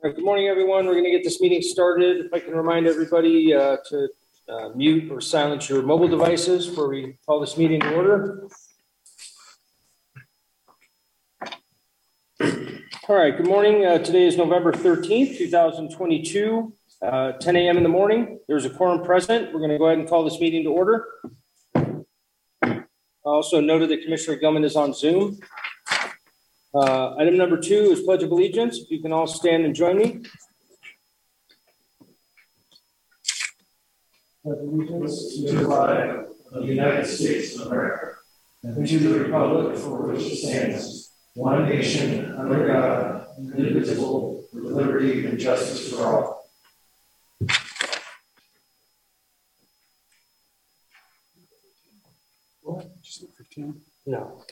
Good morning, everyone. We're going to get this meeting started. If I can remind everybody to mute or silence your mobile devices before we call this meeting to order. All right, good morning. Today is November 13th, 2022, 10 a.m. in the morning. There's a quorum present. We're going to go ahead and call this meeting to order. Also noted that Commissioner Gilman is on Zoom. Item number 2 is Pledge of Allegiance. If you can all stand and join me. Pledge allegiance to the flag of the United States of America and to the republic for which it stands, one nation under God, indivisible, with liberty and justice for all. What? Just 15? No.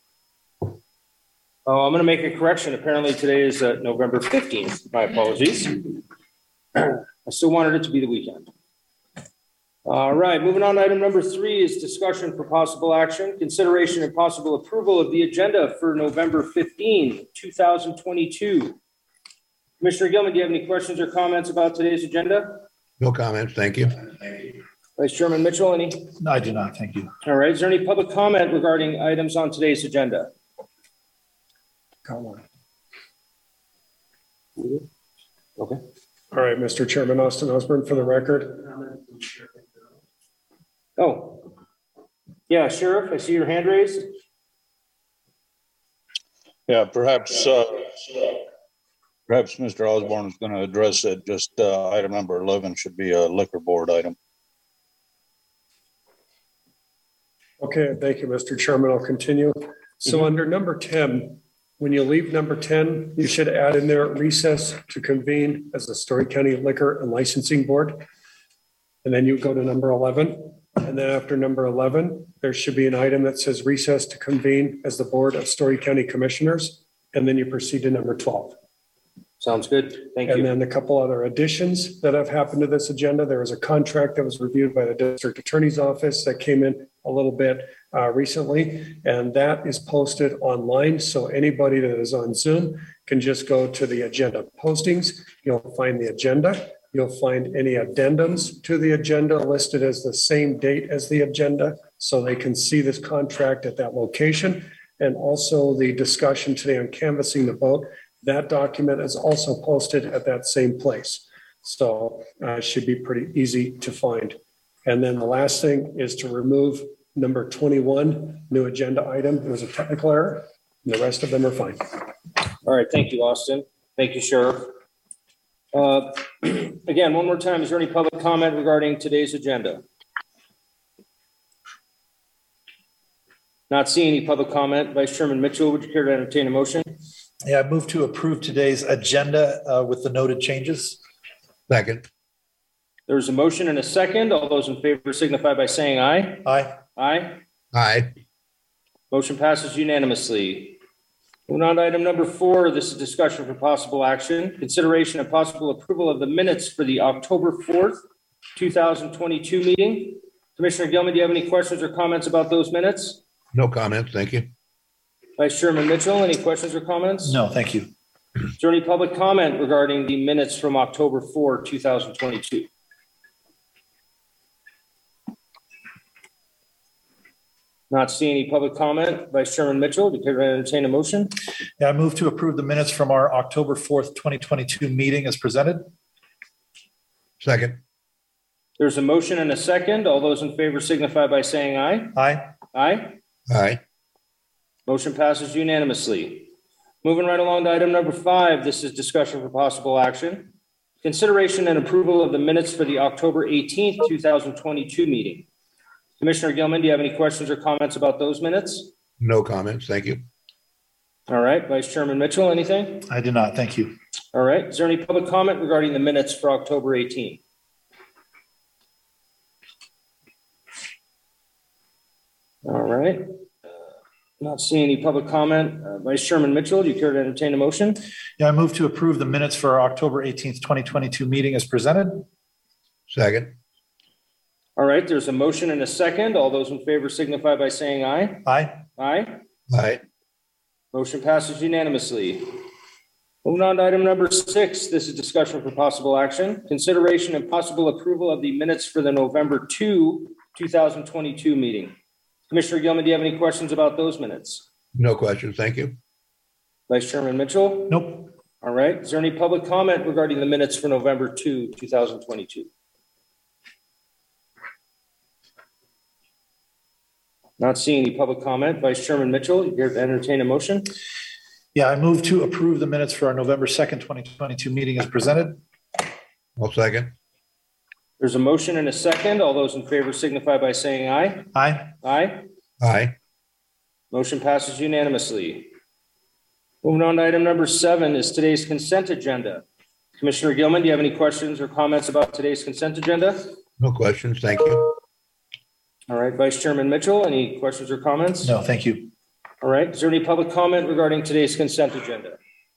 Oh, I'm going to make a correction. Apparently today is November 15th. My apologies. I still wanted it to be the weekend. All right, moving on to item number 3 is discussion for possible action, consideration and possible approval of the agenda for November 15, 2022. Commissioner Gilman, do you have any questions or comments about today's agenda? No comments, thank you. Vice Chairman Mitchell, any? No, I do not, thank you. All right, is there any public comment regarding items on today's agenda? Comment. Okay. All right, Mr. Chairman, Austin Osborne for the record. Oh, yeah, Sheriff, I see your hand raised. Yeah, perhaps Mr. Osborne is going to address it. Just item number 11 should be a liquor board item. Okay, thank you, Mr. Chairman. I'll continue. So under number 10, when you leave number 10, you should add in there recess to convene as the Story County Liquor and Licensing Board. And then you go to number 11. And then after number 11, there should be an item that says recess to convene as the Board of Story County Commissioners. And then you proceed to number 12. Sounds good. Thank you. And then a couple other additions that have happened to this agenda. There was a contract that was reviewed by the District Attorney's Office that came in a little bit recently, and that is posted online. So anybody that is on Zoom can just go to the agenda postings. You'll find the agenda. You'll find any addendums to the agenda listed as the same date as the agenda, so they can see this contract at that location. And also the discussion today on canvassing the vote. That document is also posted at that same place. So it should be pretty easy to find. And then the last thing is to remove number 21, new agenda item. It was a technical error. And the rest of them are fine. All right, thank you, Austin. Thank you, Sheriff. Again, one more time, is there any public comment regarding today's agenda? Not seeing any public comment. Vice Chairman Mitchell, would you care to entertain a motion? Yeah, I move to approve today's agenda with the noted changes. Second. There's a motion and a second. All those in favor signify by saying aye. Aye. Aye. Aye. Motion passes unanimously. Moving on to item number 4, this is discussion for possible action, consideration and possible approval of the minutes for the October 4th, 2022 meeting. Commissioner Gilman, do you have any questions or comments about those minutes? No comments, thank you. Vice Chairman Mitchell, any questions or comments? No, thank you. Is there any public comment regarding the minutes from October 4, 2022? Not seeing any public comment. Vice Chairman Mitchell, do you care to entertain a motion? Yeah, I move to approve the minutes from our October 4th, 2022 meeting as presented. Second. There's a motion and a second. All those in favor signify by saying aye. Aye. Aye. Aye. Motion passes unanimously. Moving right along to item number 5, this is discussion for possible action. Consideration and approval of the minutes for the October 18th, 2022 meeting. Commissioner Gilman, do you have any questions or comments about those minutes? No comments, thank you. All right, Vice Chairman Mitchell, anything? I do not, thank you. All right, is there any public comment regarding the minutes for October 18th? All right. Not seeing any public comment. Vice Chairman Mitchell, do you care to entertain a motion? Yeah, I move to approve the minutes for our October 18th, 2022 meeting as presented. Second. All right, there's a motion and a second. All those in favor signify by saying aye. Aye. Aye. Aye. Motion passes unanimously. Moving on to item number 6, this is discussion for possible action. Consideration and possible approval of the minutes for the November 2, 2022 meeting. Commissioner Gilman, do you have any questions about those minutes? No questions. Thank you. Vice Chairman Mitchell? Nope. All right. Is there any public comment regarding the minutes for November 2, 2022? Not seeing any public comment. Vice Chairman Mitchell, you here to entertain a motion? Yeah, I move to approve the minutes for our November 2nd, 2022 meeting as presented. I'll second. There's a motion and a second. All those in favor signify by saying aye. Aye. Aye. Aye. Motion passes unanimously. Moving on to item number 7 is today's consent agenda. Commissioner Gilman, do you have any questions or comments about today's consent agenda? No questions. Thank you. All right, Vice Chairman Mitchell, any questions or comments? No, thank you. All right, is there any public comment regarding today's consent agenda?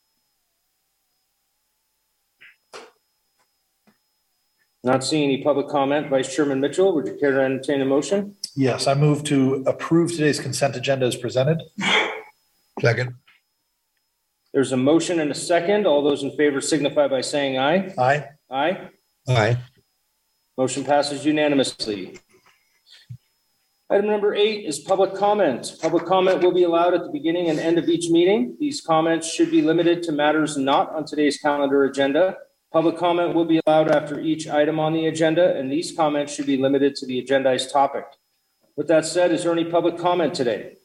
Not seeing any public comment. Vice Chairman Mitchell, would you care to entertain a motion? Yes, I move to approve today's consent agenda as presented. Second. There's a motion and a second. All those in favor signify by saying aye. Aye. Aye. Aye. Motion passes unanimously. Item number 8 is public comment. Public comment will be allowed at the beginning and end of each meeting. These comments should be limited to matters not on today's calendar agenda. Public comment will be allowed after each item on the agenda, and these comments should be limited to the agendized topic. With that said, is there any public comment today?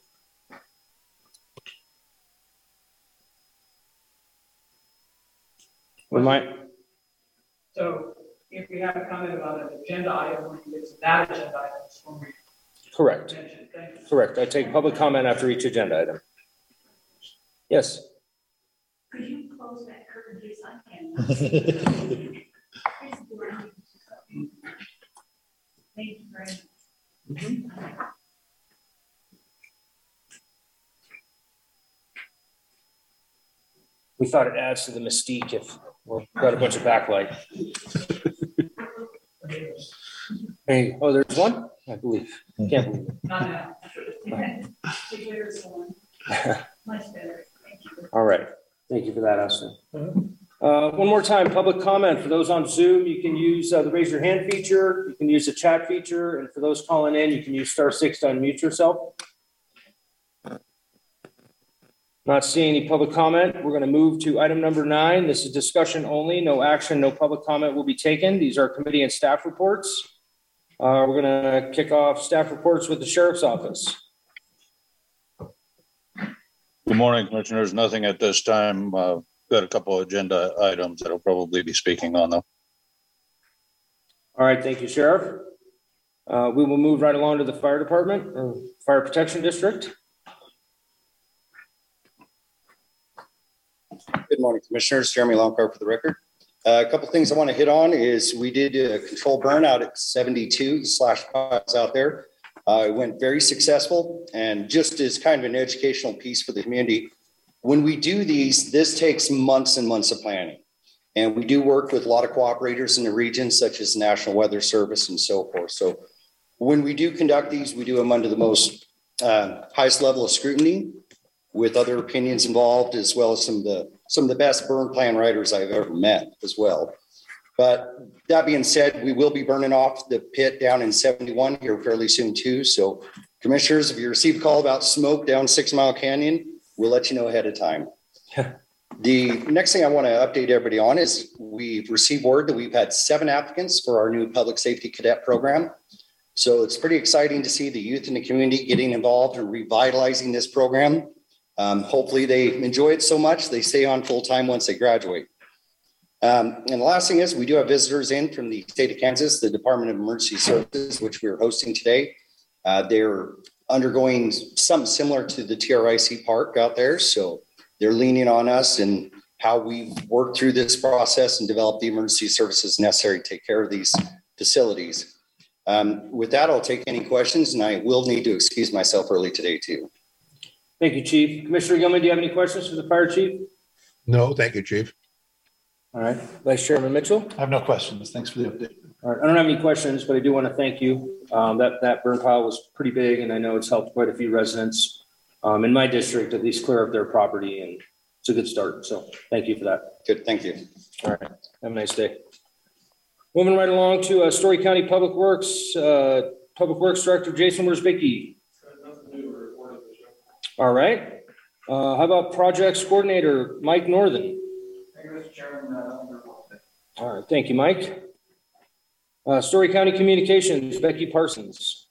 So if we have a comment about an agenda item, when we get to that agenda item, it's when we Correct. mention it. Thank you. Correct. I take public comment after each agenda item. Yes. Could you close that curtain, please? I can. Thank you very much. We thought it adds to the mystique if we've got a bunch of backlight. Hey, oh, there's one? I believe. Can't believe it. Not now. There's one. Much better. Thank you. All right. Thank you for that, Austin. One more time, public comment. For those on Zoom, you can use the raise your hand feature. You can use the chat feature. And for those calling in, you can use *6 to unmute yourself. Not seeing any public comment. We're going to move to item number 9. This is discussion only. No action, no public comment will be taken. These are committee and staff reports. We're going to kick off staff reports with the Sheriff's Office. Good morning, Commissioners. Nothing at this time. Got a couple of agenda items that I'll probably be speaking on though. All right, thank you, Sheriff. We will move right along to the Fire Department, or Fire Protection District. Good morning, Commissioners. Jeremy Longcar for the record. A couple of things I want to hit on is we did a control burnout at 72/5 out there. It went very successful, and just as kind of an educational piece for the community, when we do these, this takes months and months of planning. And we do work with a lot of cooperators in the region, such as the National Weather Service and so forth. So when we do conduct these, we do them under the most highest level of scrutiny, with other opinions involved, as well as some of the best burn plan writers I've ever met as well. But that being said, we will be burning off the pit down in 71 here fairly soon too. So Commissioners, if you receive a call about smoke down 6 Mile Canyon, we'll let you know ahead of time. The next thing I want to update everybody on is we've received word that we've had 7 applicants for our new public safety cadet program. So it's pretty exciting to see the youth in the community getting involved and revitalizing this program. Hopefully they enjoy it so much they stay on full time once they graduate. And the last thing is we do have visitors in from the state of Kansas, the Department of Emergency Services, which we're hosting today. They're undergoing something similar to the TRIC park out there. So they're leaning on us and how we've worked through this process and developed the emergency services necessary to take care of these facilities. With that, I'll take any questions, and I will need to excuse myself early today too. Thank you, Chief. Commissioner Gilman, do you have any questions for the Fire Chief? No, thank you, Chief. All right. Vice Chairman Mitchell? I have no questions. Thanks for the update. All right. I don't have any questions, but I do want to thank you. That burn pile was pretty big, and I know it's helped quite a few residents in my district at least clear up their property. it's a good start. So thank you for that. Good, thank you. All right. Have a nice day. Moving right along to Story County Public Works, Director Jason Wersbicki. All right. How about Projects Coordinator Mike Northern? Thank you, Mr. Chairman. All right. Thank you, Mike. Story County Communications, Becky Parsons.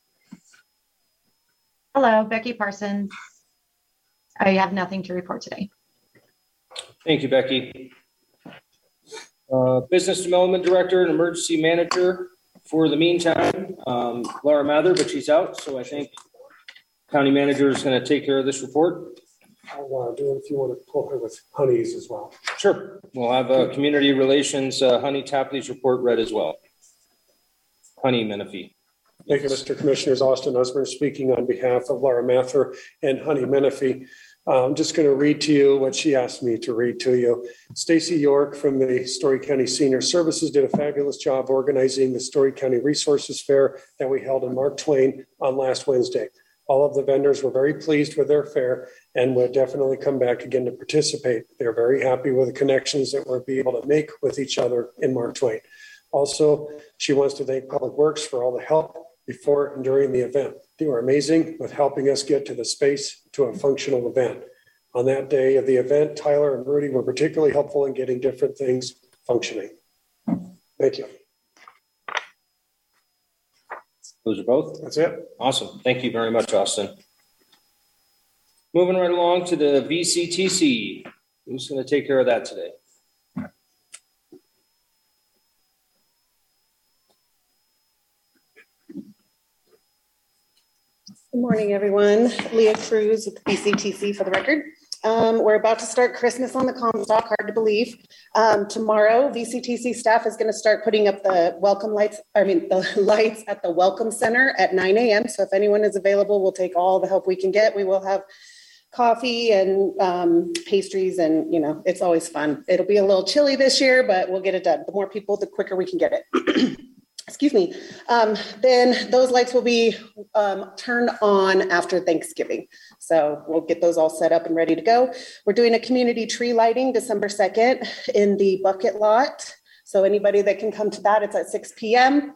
Hello, Becky Parsons. I have nothing to report today. Thank you, Becky. Business Development Director and Emergency Manager for the meantime, Laura Mather, but she's out. So I think County Manager is going to take care of this report. I'll do it if you want to pull her with Honeys as well. Sure. We'll have a Community Relations, Honey Tapley's report read as well. Honey Menifee. Thank you, Mr. Commissioners. Austin Osborne speaking on behalf of Laura Mather and Honey Menifee. I'm just going to read to you what she asked me to read to you. Stacy York from the Story County Senior Services did a fabulous job organizing the Story County Resources Fair that we held in Mark Twain on last Wednesday. All of the vendors were very pleased with their fair and would definitely come back again to participate. They're very happy with the connections that we'll be able to make with each other in Mark Twain. Also, she wants to thank Public Works for all the help before and during the event. They were amazing with helping us get to the space to a functional event. On that day of the event, Tyler and Rudy were particularly helpful in getting different things functioning. Thank you. Those are both. That's it. Awesome. Thank you very much, Austin. Moving right along to the VCTC. Who's going to take care of that today? Good morning, everyone. Leah Cruz with BCTC for the record. We're about to start Christmas on the Comstock, hard to believe. Tomorrow, VCTC staff is going to start putting up the the lights at the Welcome Center at 9 a.m. So if anyone is available, we'll take all the help we can get. We will have coffee and pastries, and it's always fun. It'll be a little chilly this year, but we'll get it done. The more people, the quicker we can get it. Excuse me. Then those lights will be turned on after Thanksgiving. So we'll get those all set up and ready to go. We're doing a community tree lighting December 2nd in the bucket lot. So anybody that can come to that, it's at 6 p.m.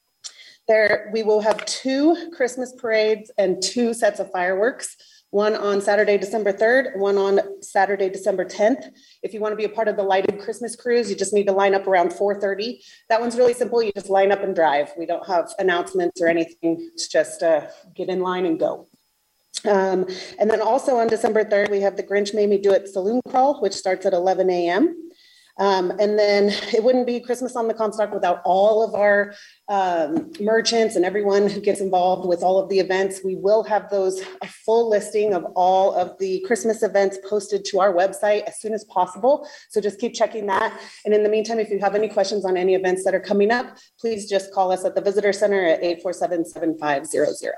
There, we will have 2 Christmas parades and 2 sets of fireworks. One on Saturday, December 3rd, one on Saturday, December 10th. If you want to be a part of the lighted Christmas cruise, you just need to line up around 4:30. That one's really simple. You just line up and drive. We don't have announcements or anything. It's just get in line and go. And then also on December 3rd, we have the Grinch Made Me Do It Saloon Crawl, which starts at 11 a.m. And then it wouldn't be Christmas on the Comstock without all of our merchants and everyone who gets involved with all of the events. We will have a full listing of all of the Christmas events posted to our website as soon as possible. So just keep checking that. And in the meantime, if you have any questions on any events that are coming up, please just call us at the Visitor Center at 847-7500.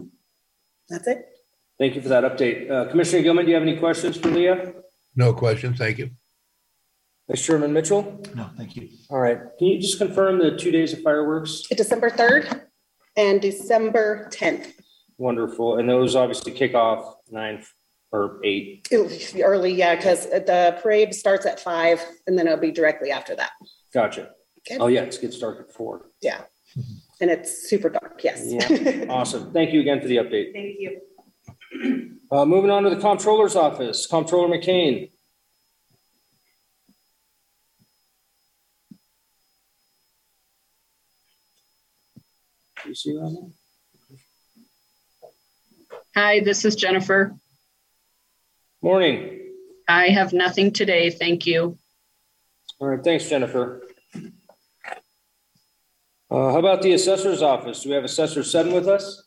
That's it. Thank you for that update. Commissioner Gilman, do you have any questions for Leah? No questions. Thank you. Vice Chairman Mitchell? No, thank you. All right. Can you just confirm the 2 days of fireworks? December 3rd and December 10th. Wonderful. And those obviously kick off 9 or 8. It'll be early, yeah, because the parade starts at 5 and then it'll be directly after that. Gotcha. Okay. Oh, yeah. It gets dark at 4. Yeah. And it's super dark. Yes. Yeah. Awesome. Thank you again for the update. Thank you. Moving on to the Comptroller's office. Comptroller McCain. You see that one? Hi, this is Jennifer. Morning. I have nothing today. Thank you. All right. Thanks, Jennifer. How about the assessor's office? Do we have Assessor Sutton with us?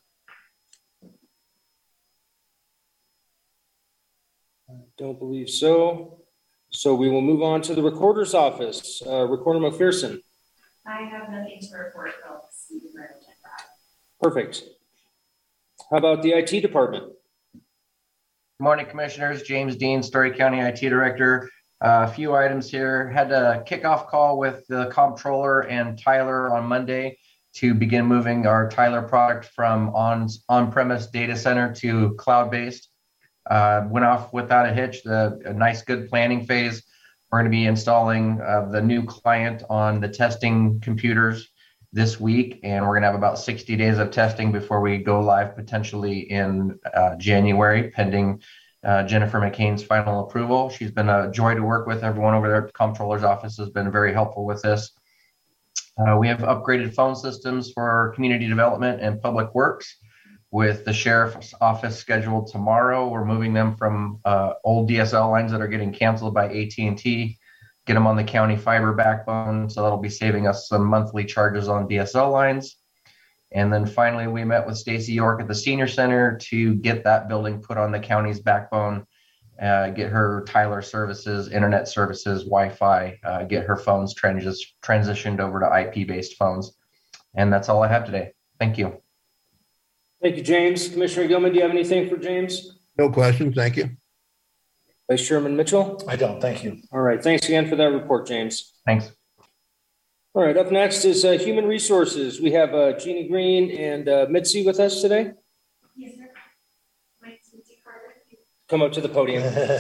I don't believe so. So we will move on to the recorder's office. Recorder McPherson. I have nothing to report. I'll see you right at that. Perfect. How about the IT department? Good morning, Commissioners. James Dean, Story County IT Director. A few items here. Had a kickoff call with the Comptroller and Tyler on Monday to begin moving our Tyler product from on-premise data center to cloud-based. Went off without a hitch. A nice, good planning phase. We're going to be installing the new client on the testing computers this week, and we're going to have about 60 days of testing before we go live potentially in January, pending Jennifer McCain's final approval. She's been a joy to work with. Everyone over there at the comptroller's office has been very helpful with this. We have upgraded phone systems for community development and public works. With the sheriff's office scheduled tomorrow, we're moving them from old DSL lines that are getting canceled by AT&T, get them on the county fiber backbone. So that'll be saving us some monthly charges on DSL lines. And then finally, we met with Stacy York at the Senior Center to get that building put on the county's backbone, get her Tyler services, internet services, Wi-Fi, get her phones transitioned over to IP-based phones. And that's all I have today. Thank you. Thank you, James. Commissioner Gilman, do you have anything for James? No questions. Thank you. Vice Chairman Mitchell? I don't, thank you. All right. Thanks again for that report, James. Thanks. All right. Up next is Human Resources. We have Jeannie Green and Mitzi with us today. Yes, sir. My name's Mitzi Carter. Come up to the podium.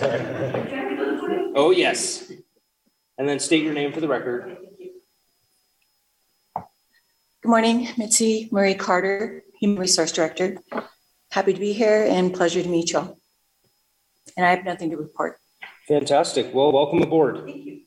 Oh, yes. And then state your name for the record. Good morning, Mitzi Marie Carter, Human Resource Director. Happy to be here and pleasure to meet you all. And I have nothing to report. Fantastic. Well, welcome aboard. Thank you.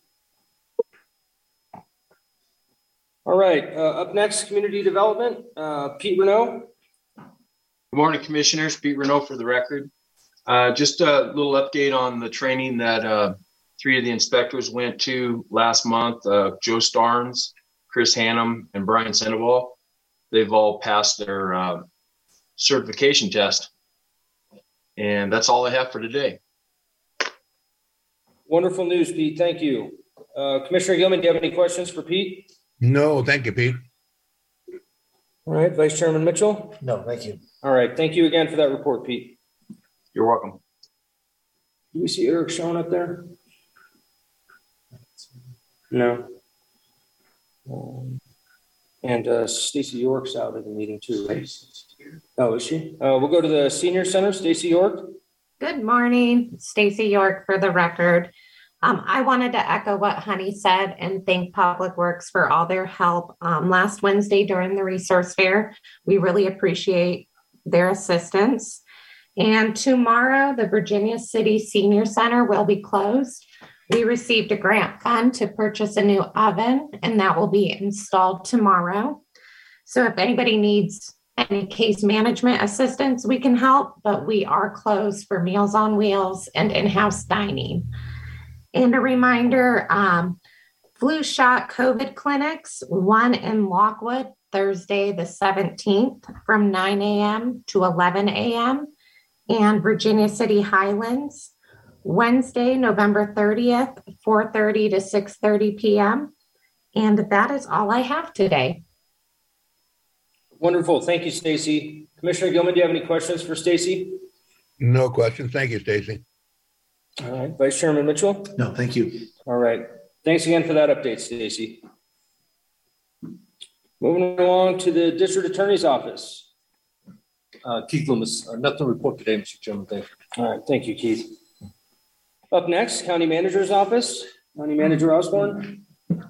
All right. Up next, Community Development. Pete Renaud. Good morning, Commissioners. Pete Renaud for the record. Just a little update on the training that 3 of the inspectors went to last month. Joe Starnes, Chris Hannum, and Brian Sandoval. They've all passed their certification test. And that's all I have for today. Wonderful news, Pete. Thank you. Commissioner Gilman, do you have any questions for Pete? No, thank you, Pete. All right. Vice Chairman Mitchell? No, thank you. All right. Thank you again for that report, Pete. You're welcome. Do we see Eric showing up there? No. And Stacy York's out of the meeting too, right? Oh, is she? We'll go to the Senior Center. Stacy York. Good morning, Stacy York for the record. I wanted to echo what Honey said and thank Public Works for all their help last Wednesday during the resource fair. We really appreciate their assistance. And tomorrow, the Virginia City Senior Center will be closed. We received a grant fund to purchase a new oven, and that will be installed tomorrow. So if anybody needs any case management assistance, we can help, but we are closed for Meals on Wheels and in-house dining. And a reminder, flu shot COVID clinics, one in Lockwood, Thursday the 17th from 9 a.m. to 11 a.m. and Virginia City Highlands, Wednesday, November 30th, 4:30 to 6:30 p.m. And that is all I have today. Wonderful. Thank you, Stacy. Commissioner Gilman, do you have any questions for Stacy? No questions. Thank you, Stacy. All right. Vice Chairman Mitchell? No, thank you. All right. Thanks again for that update, Stacy. Moving along to the District Attorney's Office. Keith Loomis, nothing to report today, Mr. Chairman. Thank you. All right. Thank you, Keith. Up next, County Manager's Office. County Manager Osborne.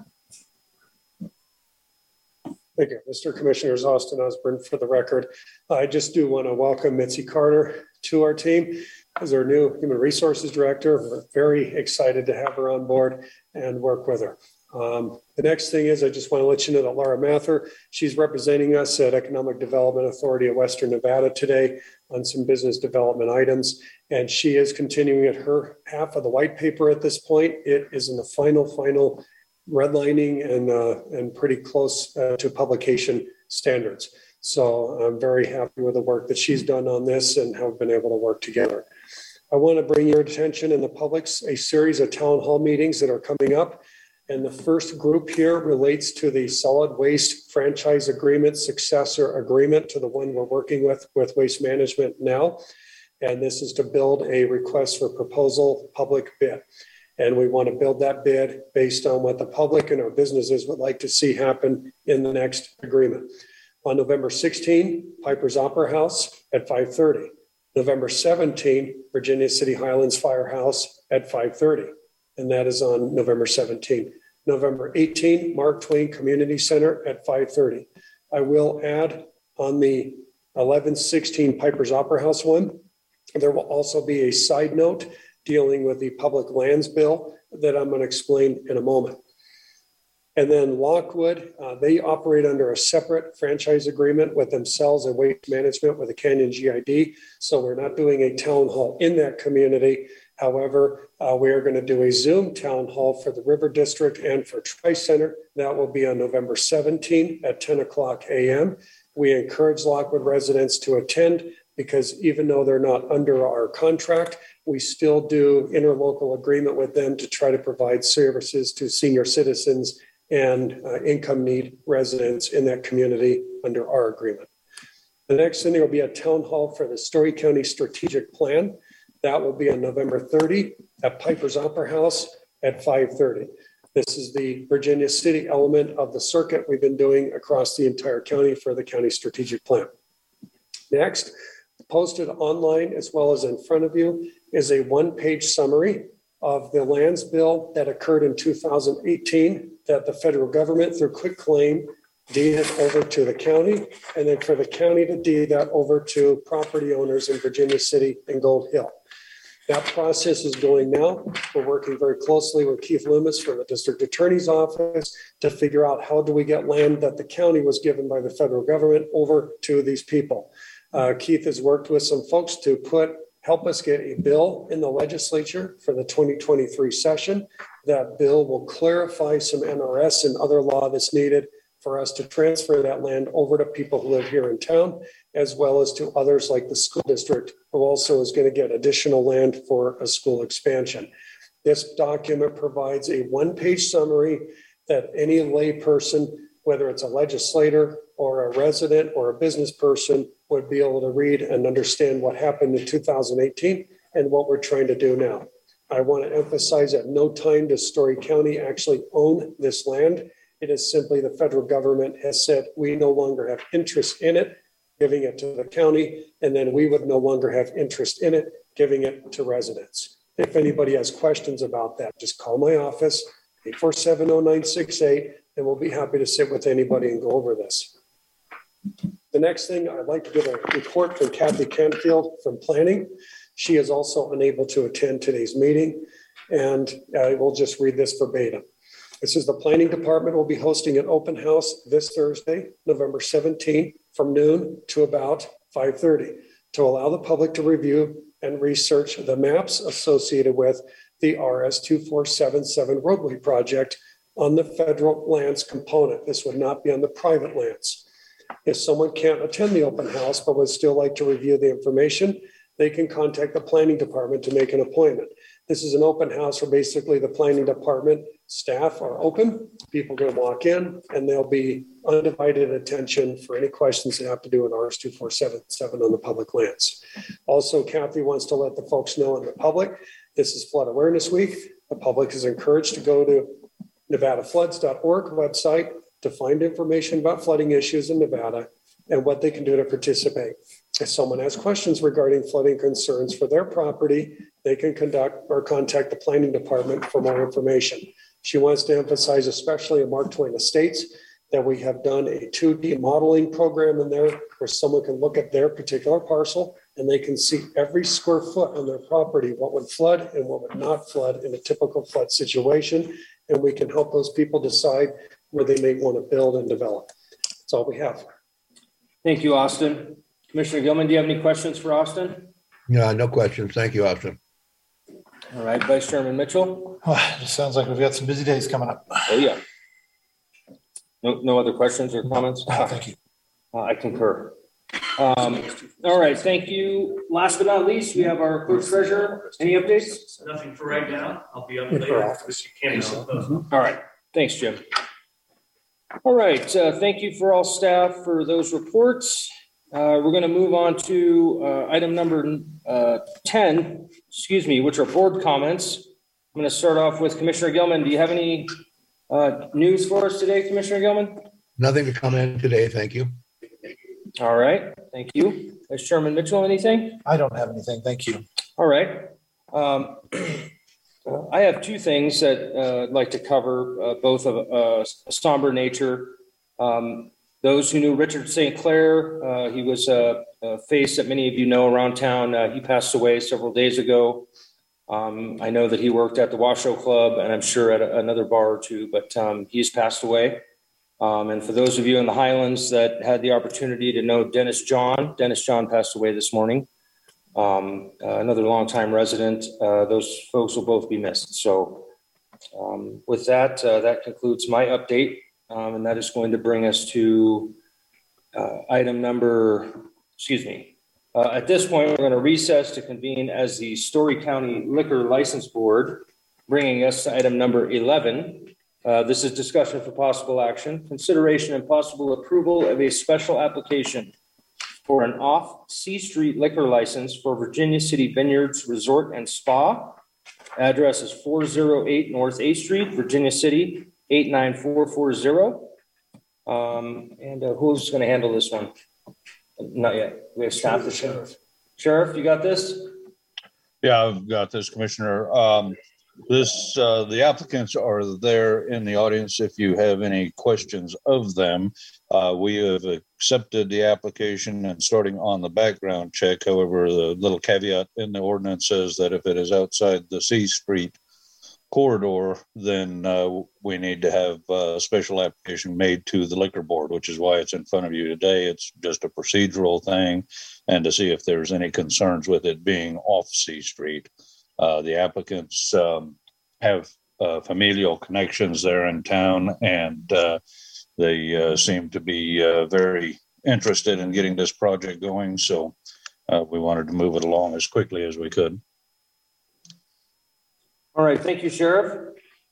Thank you, Mr. Commissioners, Austin Osborne for the record. I just do want to welcome Mitzi Carter to our team as our new Human Resources Director. We're very excited to have her on board and work with her. The next thing is I just want to let you know that Laura Mather, she's representing us at Economic Development Authority of Western Nevada today on some business development items. And she is continuing at her half of the white paper at this point. It is in the final redlining and pretty close to publication standards. So I'm very happy with the work that she's done on this and have been able to work together. I want to bring your attention and the public's a series of town hall meetings that are coming up. And the first group here relates to the solid waste franchise agreement, successor agreement to the one we're working with Waste Management now. And this is to build a request for proposal public bid. And we want to build that bid based on what the public and our businesses would like to see happen in the next agreement. On November 16, Piper's Opera House at 5:30. November 17, Virginia City Highlands Firehouse at 5:30, and that is on November 17. November 18, Mark Twain Community Center at 5:30. I will add on the 11/16 Piper's Opera House one, there will also be a side note dealing with the public lands bill that I'm going to explain in a moment. And then Lockwood, they operate under a separate franchise agreement with themselves and waste management with the Canyon GID. So we're not doing a town hall in that community. However, we are going to do a Zoom town hall for the River District and for Tri-Center. That will be on November 17 at 10 o'clock a.m. We encourage Lockwood residents to attend because even though they're not under our contract, we still do interlocal agreement with them to try to provide services to senior citizens and income need residents in that community under our agreement. The next thing, there will be a town hall for the Story County Strategic Plan. That will be on November 30 at Piper's Opera House at 5:30. This is the Virginia City element of the circuit we've been doing across the entire county for the county strategic plan. Next, posted online as well as in front of you is a one-page summary of the lands bill that occurred in 2018 that the federal government through quitclaim deeded over to the county, and then for the county to deed that over to property owners in Virginia City and Gold Hill. That process is going now. We're working very closely with Keith Loomis from the district attorney's office to figure out how do we get land that the county was given by the federal government over to these people. Keith has worked with some folks to help us get a bill in the legislature for the 2023 session. That bill will clarify some NRS and other law that's needed for us to transfer that land over to people who live here in town, as well as to others like the school district, who also is going to get additional land for a school expansion. This document provides a one-page summary that any lay person, whether it's a legislator or a resident or a business person, would be able to read and understand what happened in 2018 and what we're trying to do now. I want to emphasize at no time does Story County actually own this land. It is simply the federal government has said we no longer have interest in it, giving it to the county, and then we would no longer have interest in it, giving it to residents. If anybody has questions about that, just call my office, 847-0968, and we'll be happy to sit with anybody and go over this. The next thing, I'd like to give a report from Kathy Canfield from Planning. She is also unable to attend today's meeting, and I will just read this verbatim. This is the Planning Department will be hosting an open house this Thursday, November 17th, from noon to about 5:30 to allow the public to review and research the maps associated with the RS 2477 roadway project on the federal lands component. This would not be on the private lands. If someone can't attend the open house but would still like to review the information, they can contact the Planning Department to make an appointment. This is an open house where basically the Planning Department staff are open. People are going to walk in and there'll be undivided attention for any questions they have to do with RS 2477 on the public lands. Also, Kathy wants to let the folks know in the public, this is Flood Awareness Week. The public is encouraged to go to nevadafloods.org website to find information about flooding issues in Nevada and what they can do to participate. If someone has questions regarding flooding concerns for their property, they can conduct or contact the Planning Department for more information. She wants to emphasize, especially in Mark Twain Estates, that we have done a 2D modeling program in there where someone can look at their particular parcel and they can see every square foot on their property, what would flood and what would not flood in a typical flood situation. And we can help those people decide where they may want to build and develop. That's all we have. Thank you, Austin. Commissioner Gilman, do you have any questions for Austin? No questions. Thank you, Austin. All right, Vice Chairman Mitchell. It sounds like we've got some busy days coming up. Oh, yeah. No other questions or comments? Thank you. I concur. All right, thank you. Last but not least, we have our clerk treasurer. Any updates? Nothing for right now. I'll be up later. All right, thanks, Jim. All right, thank you for all staff for those reports. We're going to move on to item number 10, which are board comments. I'm going to start off with Commissioner Gilman. Do you have any news for us today, Commissioner Gilman? Nothing to comment today. Thank you. All right, thank you. Vice Chairman Mitchell, anything? I don't have anything. Thank you. All right. I have two things that I'd like to cover, both of a somber nature. Those who knew Richard St. Clair, he was a face that many of you know around town. He passed away several days ago. I know that he worked at the Washoe Club and I'm sure at another bar or two, but he's passed away. And for those of you in the Highlands that had the opportunity to know Dennis John passed away this morning. Another longtime resident. Those folks will both be missed. So with that, that concludes my update. And that is going to bring us to item number, at this point, we're going to recess to convene as the Story County Liquor License Board, bringing us to item number 11. This is discussion for possible action, consideration and possible approval of a special application for an off C Street liquor license for Virginia City Vineyards Resort and Spa. Address is 408 North A Street, Virginia City, 89440. And who's going to handle this one? Not yet. We have staff. The sheriff. Sheriff, you got this? Yeah, I've got this, Commissioner. The applicants are there in the audience if you have any questions of them. We have accepted the application and starting on the background check. However, the little caveat in the ordinance says that if it is outside the C Street corridor, then we need to have a special application made to the liquor board, which is why it's in front of you today. It's just a procedural thing and to see if there's any concerns with it being off C Street. The applicants have familial connections there in town, and they seem to be very interested in getting this project going. So we wanted to move it along as quickly as we could. All right, thank you, Sheriff.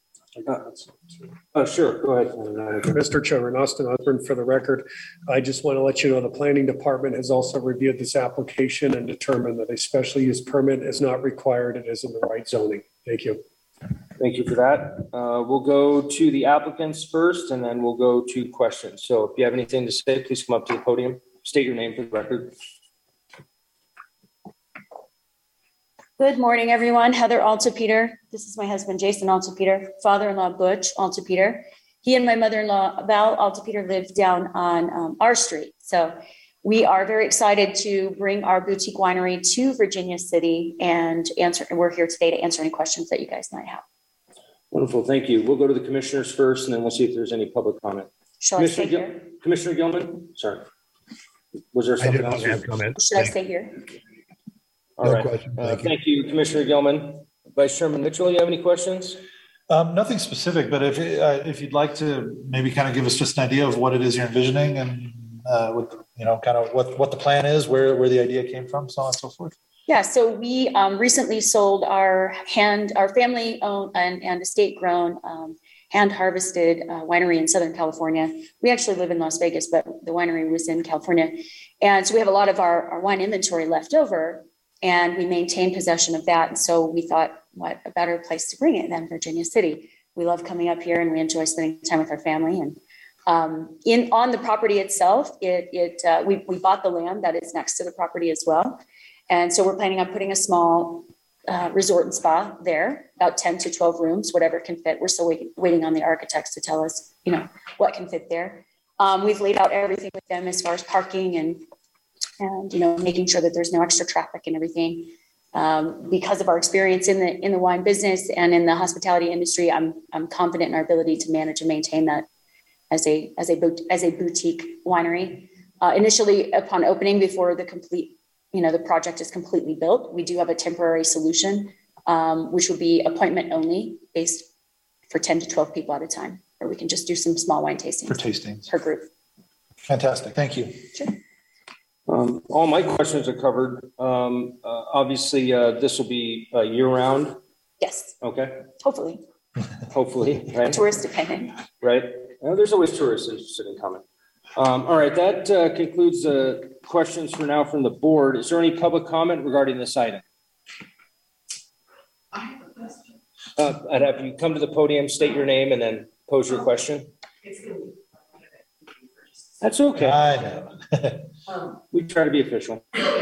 Sure, go ahead. Mr. Chairman, Austin Osborne for the record. I just want to let you know the planning department has also reviewed this application and determined that a special use permit is not required. It is in the right zoning. Thank you. Thank you for that. We'll go to the applicants first, and then we'll go to questions. So if you have anything to say, please come up to the podium. State your name for the record. Good morning, everyone. Heather Altepeter. This is my husband, Jason Altepeter, father-in-law, Butch Altepeter. He and my mother-in-law, Val Altepeter, live down on our street. So we are very excited to bring our boutique winery to Virginia City and we're here today to answer any questions that you guys might have. Wonderful, thank you. We'll go to the commissioners first, and then we'll see if there's any public comment. Shall I stay here? Commissioner Gilman, sorry. Was there something else? Should I stay here? All right. Thank you, Commissioner Gilman. Vice Chairman Mitchell, you have any questions? Nothing specific, but if you'd like to maybe kind of give us just an idea of what it is you're envisioning and with, kind of what the plan is, where the idea came from, so on and so forth. Yeah, so we recently sold our family owned and estate grown hand harvested winery in Southern California. We actually live in Las Vegas, but the winery was in California. And so we have a lot of our wine inventory left over, and we maintain possession of that. And so we thought, what a better place to bring it than Virginia City. We love coming up here and we enjoy spending time with our family. And on the property itself, we bought the land that is next to the property as well. And so we're planning on putting a small resort and spa there, about 10 to 12 rooms, whatever can fit. We're still waiting on the architects to tell us, what can fit there. We've laid out everything with them as far as parking and making sure that there's no extra traffic and everything. Because of our experience in the wine business and in the hospitality industry, I'm confident in our ability to manage and maintain that as a boutique winery. Initially, upon opening, before the project is completely built, we do have a temporary solution, which will be appointment only, based for 10 to 12 people at a time, or we can just do some small wine tastings per group. Fantastic. Thank you. Sure. All my questions are covered. Obviously, this will be year round. Yes. Okay. Hopefully. Hopefully, right? Tourist dependent. Right. There's always tourists interested in coming. All right. That concludes the questions for now from the board. Is there any public comment regarding this item? I have a question. I'd have you come to the podium, state your name, and then pose your question. It's going to be for just a That's okay. I know. We try to be official.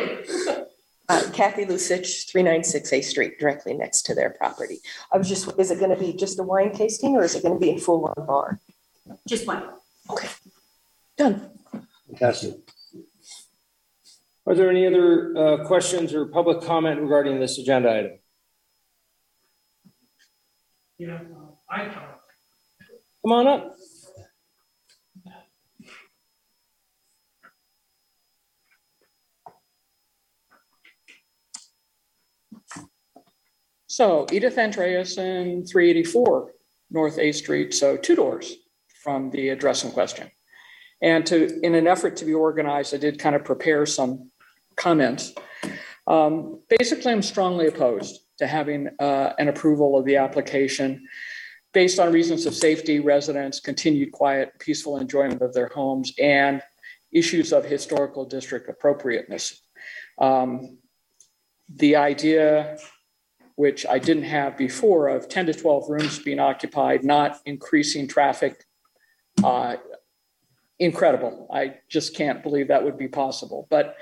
Kathy Lucich, 396 A Street, directly next to their property. I was just, is it going to be just a wine tasting or is it going to be a full-on bar? Just one. Okay, done. Fantastic. Are there any other questions or public comment regarding this agenda item? Yeah, I come. Come on up. So Edith Andreasen, 384 North A Street, so 2 doors from the address in question. And in an effort to be organized, I did kind of prepare some comments. Basically, I'm strongly opposed to having an approval of the application based on reasons of safety, residents, continued quiet, peaceful enjoyment of their homes, and issues of historical district appropriateness. The idea, which I didn't have before, of 10 to 12 rooms being occupied, not increasing traffic, incredible. I just can't believe that would be possible. But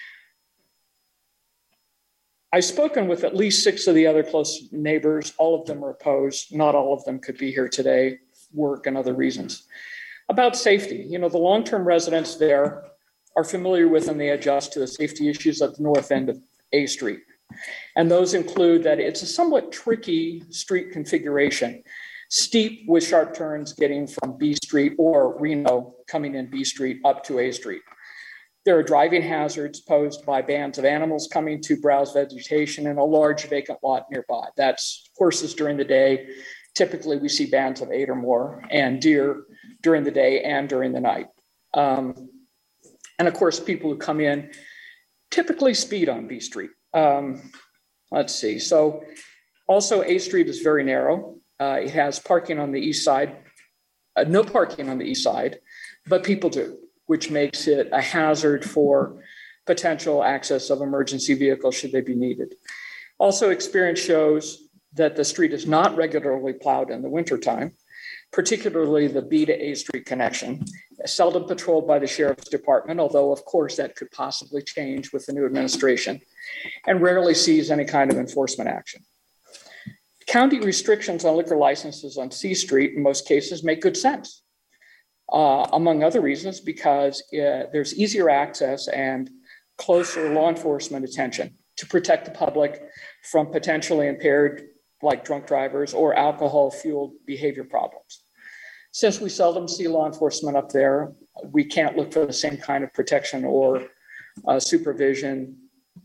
I've spoken with at least 6 of the other close neighbors. All of them are opposed. Not all of them could be here today, work and other reasons. About safety, the long-term residents there are familiar with and they adjust to the safety issues at the north end of A Street. And those include that it's a somewhat tricky street configuration, steep with sharp turns getting from B Street or Reno coming in B Street up to A Street. There are driving hazards posed by bands of animals coming to browse vegetation and a large vacant lot nearby. That's horses during the day. Typically, we see bands of 8 or more, and deer during the day and during the night. And of course, people who come in typically speed on B Street. Let's see. So also A Street is very narrow. It has parking on the east side, no parking on the east side, but people do, which makes it a hazard for potential access of emergency vehicles should they be needed. Also, experience shows that the street is not regularly plowed in the wintertime, particularly the B to A Street connection, seldom patrolled by the Sheriff's Department, although of course that could possibly change with the new administration, and rarely sees any kind of enforcement action. County restrictions on liquor licenses on C Street in most cases make good sense, among other reasons, because there's easier access and closer law enforcement attention to protect the public from potentially impaired, like drunk drivers or alcohol-fueled behavior problems. Since we seldom see law enforcement up there, we can't look for the same kind of protection or supervision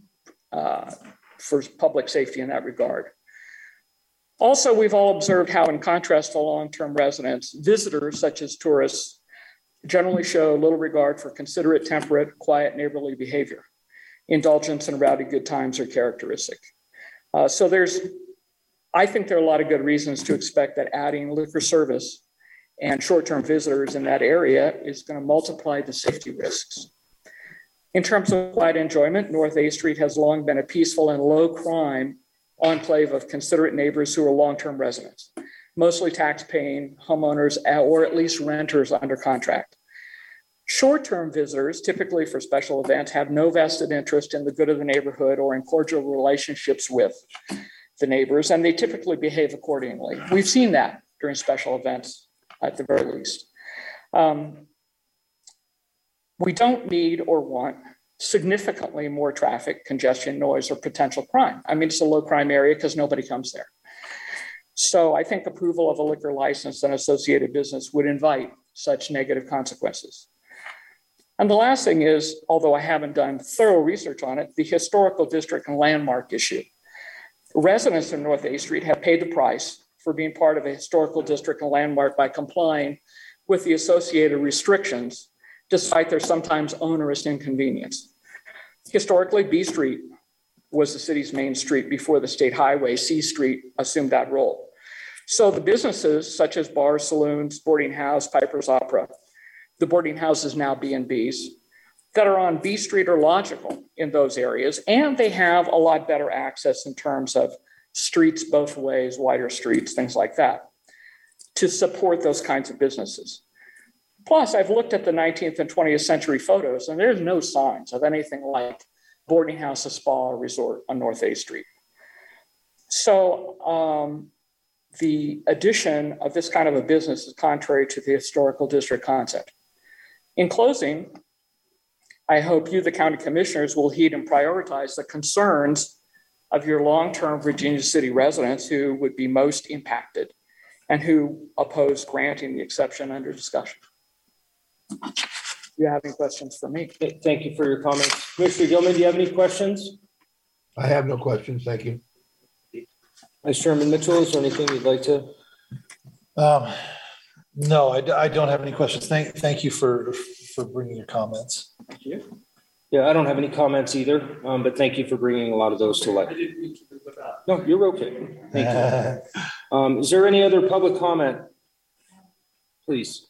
for public safety in that regard. Also, we've all observed how, in contrast to long-term residents, visitors, such as tourists, generally show little regard for considerate, temperate, quiet, neighborly behavior. Indulgence and rowdy good times are characteristic. I think there are a lot of good reasons to expect that adding liquor service and short-term visitors in that area is going to multiply the safety risks. In terms of quiet enjoyment, North A Street has long been a peaceful and low crime enclave of considerate neighbors who are long-term residents, mostly tax-paying homeowners or at least renters under contract. Short-term visitors, typically for special events, have no vested interest in the good of the neighborhood or in cordial relationships with the neighbors, and they typically behave accordingly. We've seen that during special events at the very least. We don't need or want significantly more traffic, congestion, noise, or potential crime. I mean, it's a low crime area because nobody comes there. So I think approval of a liquor license and associated business would invite such negative consequences. And the last thing is, although I haven't done thorough research on it, the historical district and landmark issue. Residents of North A Street have paid the price for being part of a historical district and landmark by complying with the associated restrictions, despite their sometimes onerous inconvenience. Historically, B Street was the city's main street before the state highway. C Street assumed that role. So the businesses such as bars, saloons, boarding house, Piper's Opera, the boarding houses now B&Bs, that are on B Street are logical in those areas, and they have a lot better access in terms of streets both ways, wider streets, things like that, to support those kinds of businesses. Plus, I've looked at the 19th and 20th century photos, and there's no signs of anything like boarding house, a spa, or resort on North A Street. So the addition of this kind of a business is contrary to the historical district concept. In closing, I hope you, the county commissioners, will heed and prioritize the concerns of your long-term Virginia City residents who would be most impacted and who oppose granting the exception under discussion. Do you have any questions for me? Thank you for your comments. Commissioner Gilman, do you have any questions? I have no questions. Thank you. Vice Chairman Mitchell, is there anything you'd like to? No, I don't have any questions. Thank you for bringing your comments. Thank you. Yeah, I don't have any comments either, but thank you for bringing a lot of those to light. No, you're okay. Thank you. Is there any other public comment? Please.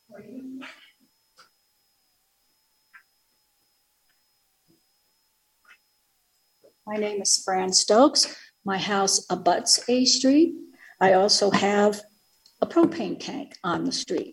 My name is Fran Stokes. My house abuts A Street. I also have a propane tank on the street.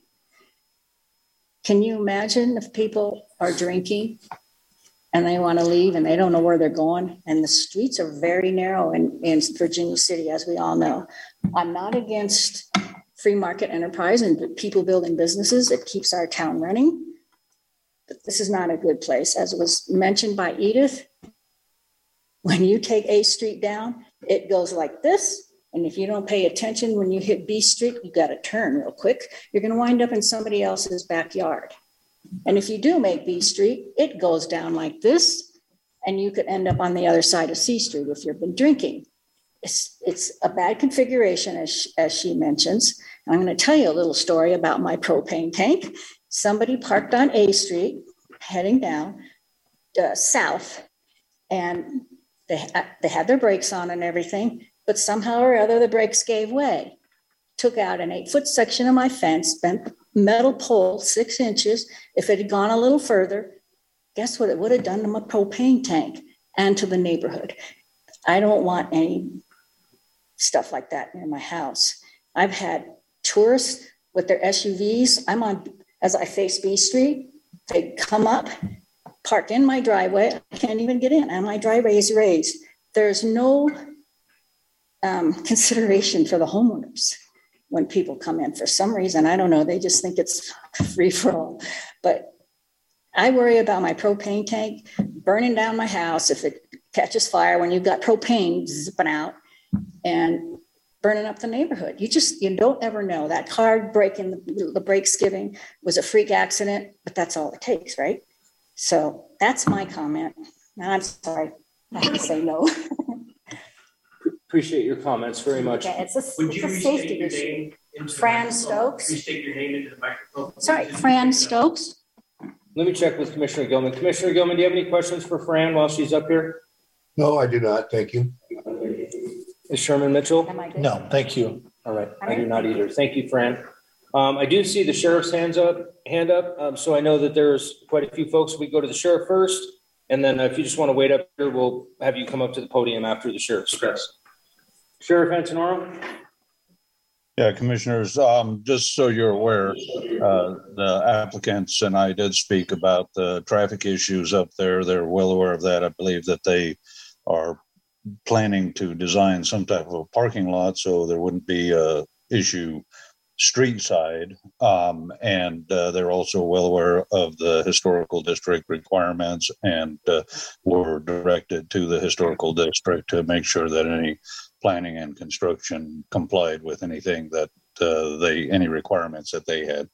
Can you imagine if people are drinking and they want to leave and they don't know where they're going? And the streets are very narrow in Virginia City, as we all know. I'm not against free market enterprise and people building businesses. It keeps our town running. But this is not a good place. As was mentioned by Edith, when you take A Street down, it goes like this. And if you don't pay attention when you hit B Street, you got to turn real quick. You're going to wind up in somebody else's backyard. And if you do make B Street, it goes down like this. And you could end up on the other side of C Street if you've been drinking. It's a bad configuration, as she mentions. And I'm going to tell you a little story about my propane tank. Somebody parked on A Street, heading down south, and they had their brakes on and everything, but somehow or other the brakes gave way. Took out an 8-foot section of my fence, bent metal pole 6 inches. If it had gone a little further, guess what it would have done to my propane tank and to the neighborhood. I don't want any stuff like that near my house. I've had tourists with their SUVs. As I face B Street, they come up, park in my driveway. I can't even get in, and my driveway is raised. There's no consideration for the homeowners when people come in. For some reason, I don't know, they just think it's free for all. But I worry about my propane tank burning down my house if it catches fire when you've got propane zipping out and burning up the neighborhood. You don't ever know. That car breaking, the brakes giving was a freak accident, but that's all it takes, right? So that's my comment. And I'm sorry, I have to say no. Appreciate your comments very much. Yeah, it's a safety issue. Fran Stokes. Restate your name into the microphone. Sorry, Fran Stokes. Let me check with Commissioner Gilman. Commissioner Gilman, do you have any questions for Fran while she's up here? No, I do not. Thank you. Is Sherman Mitchell? No, thank you. All right, I do not either. Thank you, Fran. I do see the sheriff's hand up. So I know that there's quite a few folks. We go to the sheriff first, and then if you just want to wait up here, we'll have you come up to the podium after the sheriff's address. Sheriff Antonoro? Yeah, commissioners, just so you're aware, the applicants and I did speak about the traffic issues up there. They're well aware of that. I believe that they are planning to design some type of a parking lot so there wouldn't be a issue street side. And they're also well aware of the historical district requirements and were directed to the historical district to make sure that any planning and construction complied with anything that any requirements that they had.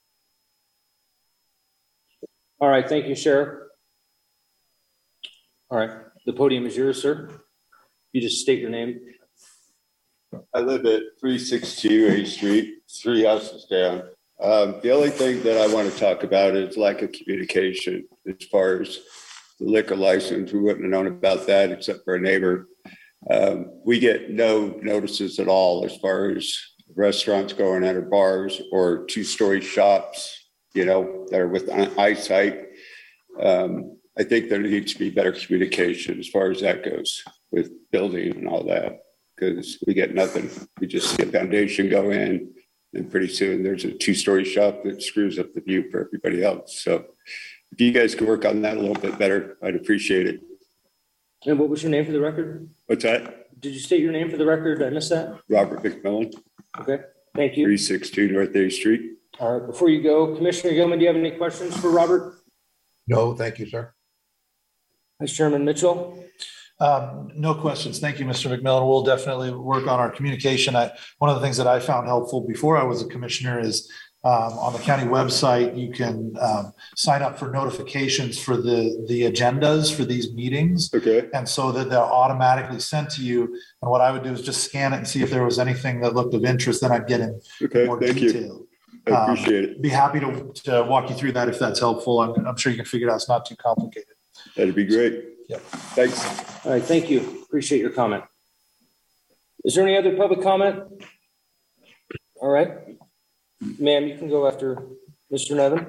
All right, thank you, Sheriff. All right, the podium is yours, sir. You just state your name. I live at 362 A Street, 3 houses down. The only thing that I want to talk about is lack of communication as far as the liquor license. We wouldn't have known about that except for a neighbor. We get no notices at all as far as restaurants going out or bars or two-story shops, that are with eyesight. I think there needs to be better communication as far as that goes with building and all that, because we get nothing. We just see a foundation go in And pretty soon there's a 2-story shop that screws up the view for everybody else. So if you guys could work on that a little bit better, I'd appreciate it. And what was your name for the record? What's that? Did you state your name for the record? Did I miss that? Robert McMillan, Okay, thank you. 362 North A Street. All right, before you go, Commissioner Gilman, do you have any questions for Robert? No, thank you, sir. Vice Chairman Mitchell? No questions. Thank you, Mr. McMillan. We'll definitely work on our communication. One of the things that I found helpful before I was a commissioner is on the county website, you can sign up for notifications for the agendas for these meetings. Okay. And so that they're automatically sent to you. And what I would do is just scan it and see if there was anything that looked of interest, then I'd get in more detail. I appreciate it. Be happy to walk you through that if that's helpful. I'm sure you can figure it out. It's not too complicated. That'd be great. Yep. Thanks. All right, thank you. Appreciate your comment. Is there any other public comment? All right. Ma'am, you can go after Mr. Nevin.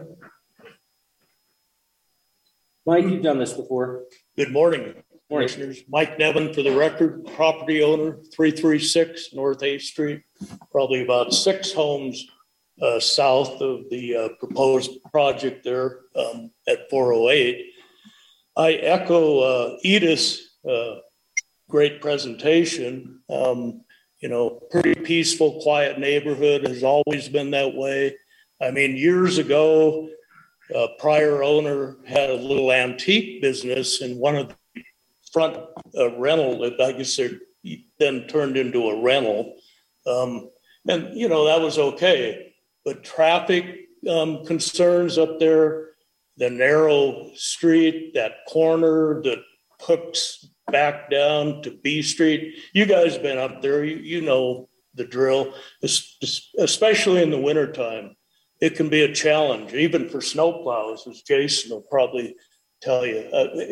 Mike, you've done this before. Good morning, Commissioners. Mike Nevin for the record, property owner, 336 North 8th Street, probably about 6 homes south of the proposed project there at 408. I echo Edith's great presentation. Pretty peaceful, quiet neighborhood, has always been that way. I mean, years ago, a prior owner had a little antique business, and one of the front rental, I guess they then turned into a rental. And, that was okay. But traffic concerns up there, the narrow street, that corner that hooks back down to B Street. You guys been up there, you know the drill, especially in the wintertime. It can be a challenge, even for snowplows, as Jason will probably tell you.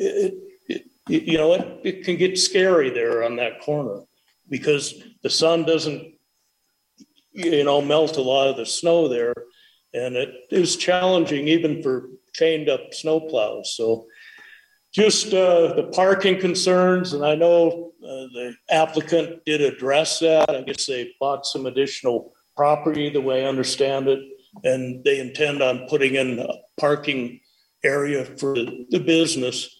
It can get scary there on that corner because the sun doesn't, melt a lot of the snow there. And it is challenging even for chained up snowplows. So just the parking concerns, and I know the applicant did address that. I guess they bought some additional property, the way I understand it, and they intend on putting in a parking area for the business.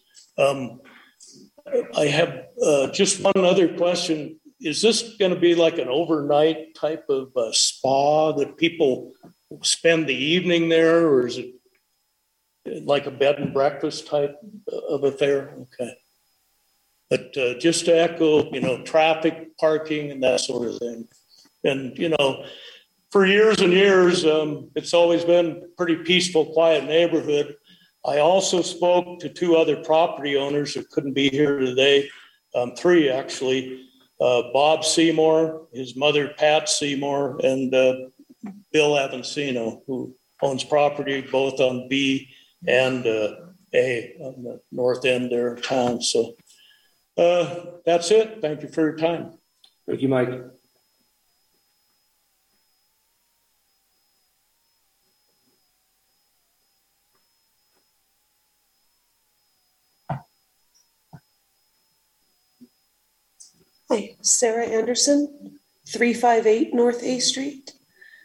I have just one other question. Is this going to be like an overnight type of spa that people spend the evening there, or is it like a bed and breakfast type of affair? Okay. But just to echo, traffic, parking, and that sort of thing. And, for years and years, it's always been a pretty peaceful, quiet neighborhood. I also spoke to 2 other property owners who couldn't be here today, 3 actually. Bob Seymour, his mother, Pat Seymour, and Bill Avancino, who owns property both on B and A on the north end there of town. So that's it. Thank you for your time. Thank you, Mike. Hi, Sarah Anderson, 358 North A Street.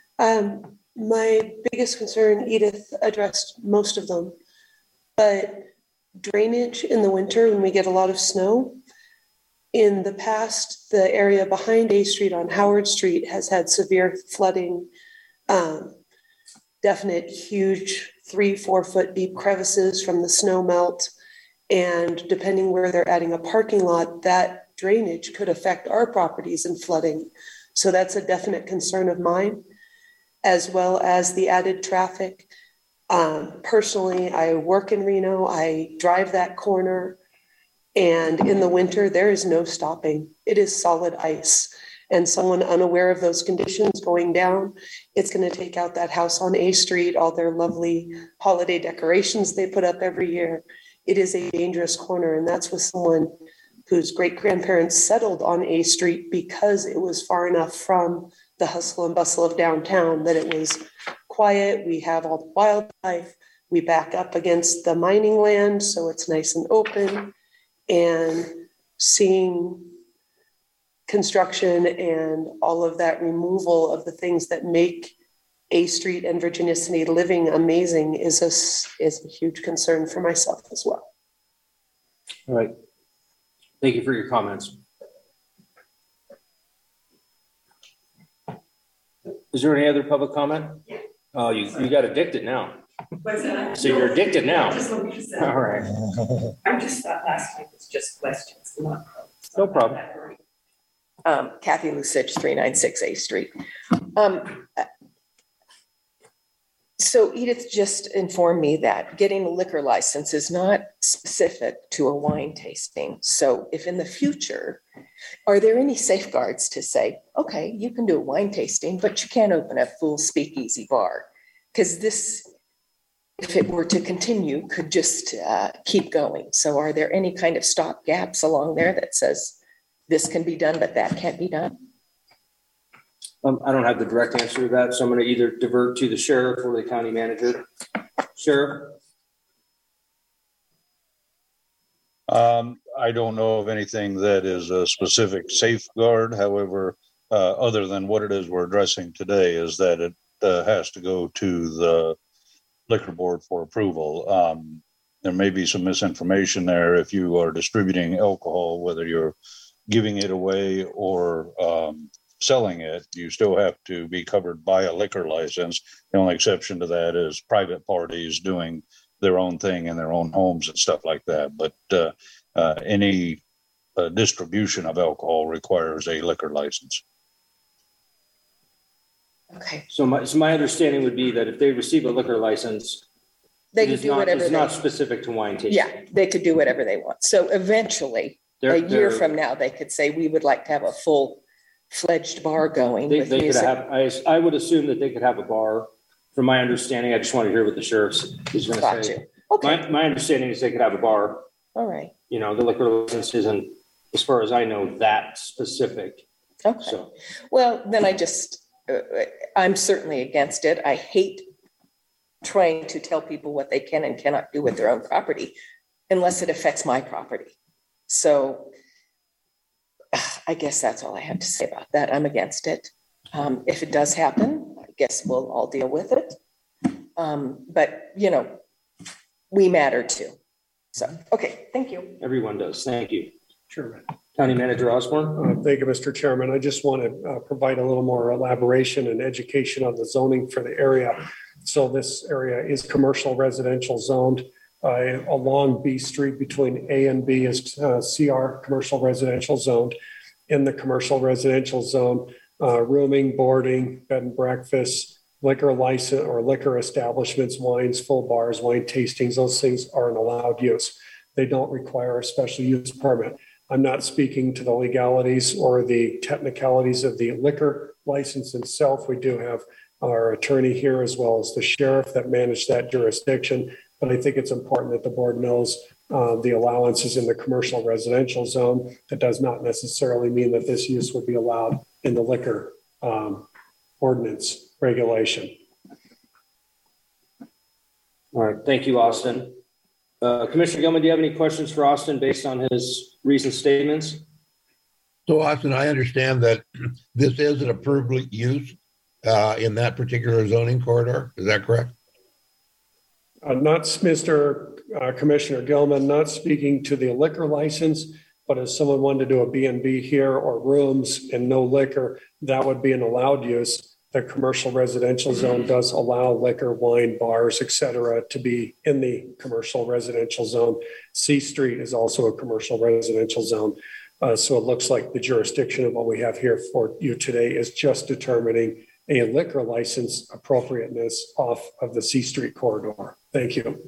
My biggest concern, Edith addressed most of them, but drainage in the winter when we get a lot of snow. In the past, the area behind A Street on Howard Street has had severe flooding, definite huge 3-4 foot deep crevices from the snow melt. And depending where they're adding a parking lot, that drainage could affect our properties and flooding. So that's a definite concern of mine, as well as the added traffic. Personally, I work in Reno. I drive that corner, and in the winter, there is no stopping. It is solid ice. And someone unaware of those conditions going down, it's going to take out that house on A Street, all their lovely holiday decorations they put up every year. It is a dangerous corner, and that's with someone whose great-grandparents settled on A Street because it was far enough from the hustle and bustle of downtown that it was quiet. We have all the wildlife. We back up against the mining land, so it's nice and open. And seeing construction and all of that removal of the things that make A Street and Virginia City living amazing is a huge concern for myself as well. All right. Thank you for your comments. Is there any other public comment? Oh, you got addicted now. What's that? So you're addicted now. Just what you said. All right. I just thought last time was just questions, not problems. No problem. Kathy Lucich, 396 A Street. So Edith just informed me that getting a liquor license is not specific to a wine tasting. So if in the future, are there any safeguards to say, okay, you can do a wine tasting, but you can't open a full speakeasy bar? Because this, if it were to continue, could just keep going. So are there any kind of stop gaps along there that says this can be done, but that can't be done? I don't have the direct answer to that, so I'm going to either divert to the sheriff or the county manager. Sheriff? I don't know of anything that is a specific safeguard. However, other than what it is we're addressing today, is that it has to go to the liquor board for approval. There may be some misinformation there. If you are distributing alcohol, whether you're giving it away or selling it, you still have to be covered by a liquor license. The only exception to that is private parties doing their own thing in their own homes and stuff like that. But any distribution of alcohol requires a liquor license. Okay. So my understanding would be that if they receive a liquor license, They can do whatever it's they not want. specific to wine tasting. Yeah, they could do whatever they want. So eventually, a year from now, they could say, we would like to have a full-fledged bar going with They could music. have, I would assume that they could have a bar. From my understanding, I just want to hear what the sheriff's is going to Got say. you. Okay. My understanding is they could have a bar. All right. You know, the liquor license isn't, as far as I know, that specific. Okay. So, Well, then I'm certainly against it. I hate trying to tell people what they can and cannot do with their own property unless it affects my property. So I guess that's all I have to say about that. I'm against it. If it does happen, I guess we'll all deal with it. But, we matter too. So, okay, thank you. everyone does. Thank you. Sure. County Manager Osborne? Thank you, Mr. Chairman. I just want to provide a little more elaboration and education on the zoning for the area. So this area is commercial residential zoned along B Street between A and B is CR, commercial residential zoned. In the commercial residential zone, rooming, boarding, bed and breakfast, liquor license or liquor establishments, wines, full bars, wine tastings, those things are an allowed use. They don't require a special use permit. I'm not speaking to the legalities or the technicalities of the liquor license itself. We do have our attorney here as well as the sheriff that manage that jurisdiction. But I think it's important that the board knows the allowances in the commercial residential zone. That does not necessarily mean that this use would be allowed in the liquor ordinance regulation. All right. Thank you, Austin. Commissioner Gilman, do you have any questions for Austin based on his recent statements? So Austin, I understand that this is an approved use in that particular zoning corridor. Is that correct? Not Mr. Commissioner Gilman, not speaking to the liquor license, but if someone wanted to do a B&B here or rooms and no liquor, that would be an allowed use. The commercial residential zone does allow liquor, wine, bars, et cetera, to be in the commercial residential zone. C Street is also a commercial residential zone. So it looks like the jurisdiction of what we have here for you today is just determining a liquor license appropriateness off of the C Street corridor. Thank you.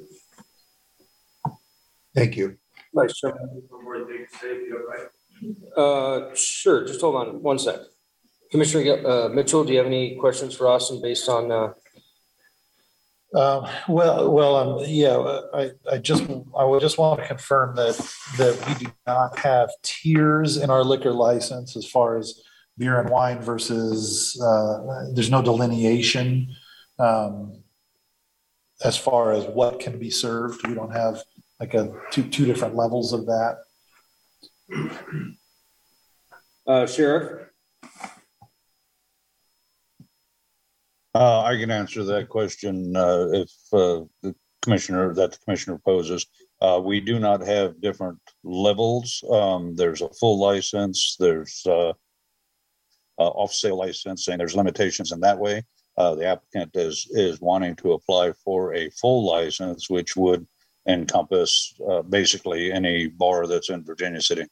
Thank you. Vice Chairman. Sure. Just hold on one sec. Commissioner Mitchell, do you have any questions for Austin based on? I would just want to confirm that we do not have tiers in our liquor license as far as beer and wine versus, there's no delineation as far as what can be served. We don't have like two different levels of that. Sheriff? I can answer that question if the commissioner poses. We do not have different levels. There's a full license, there's off-sale license, and there's limitations in that way. The applicant is wanting to apply for a full license, which would encompass basically any bar that's in Virginia City.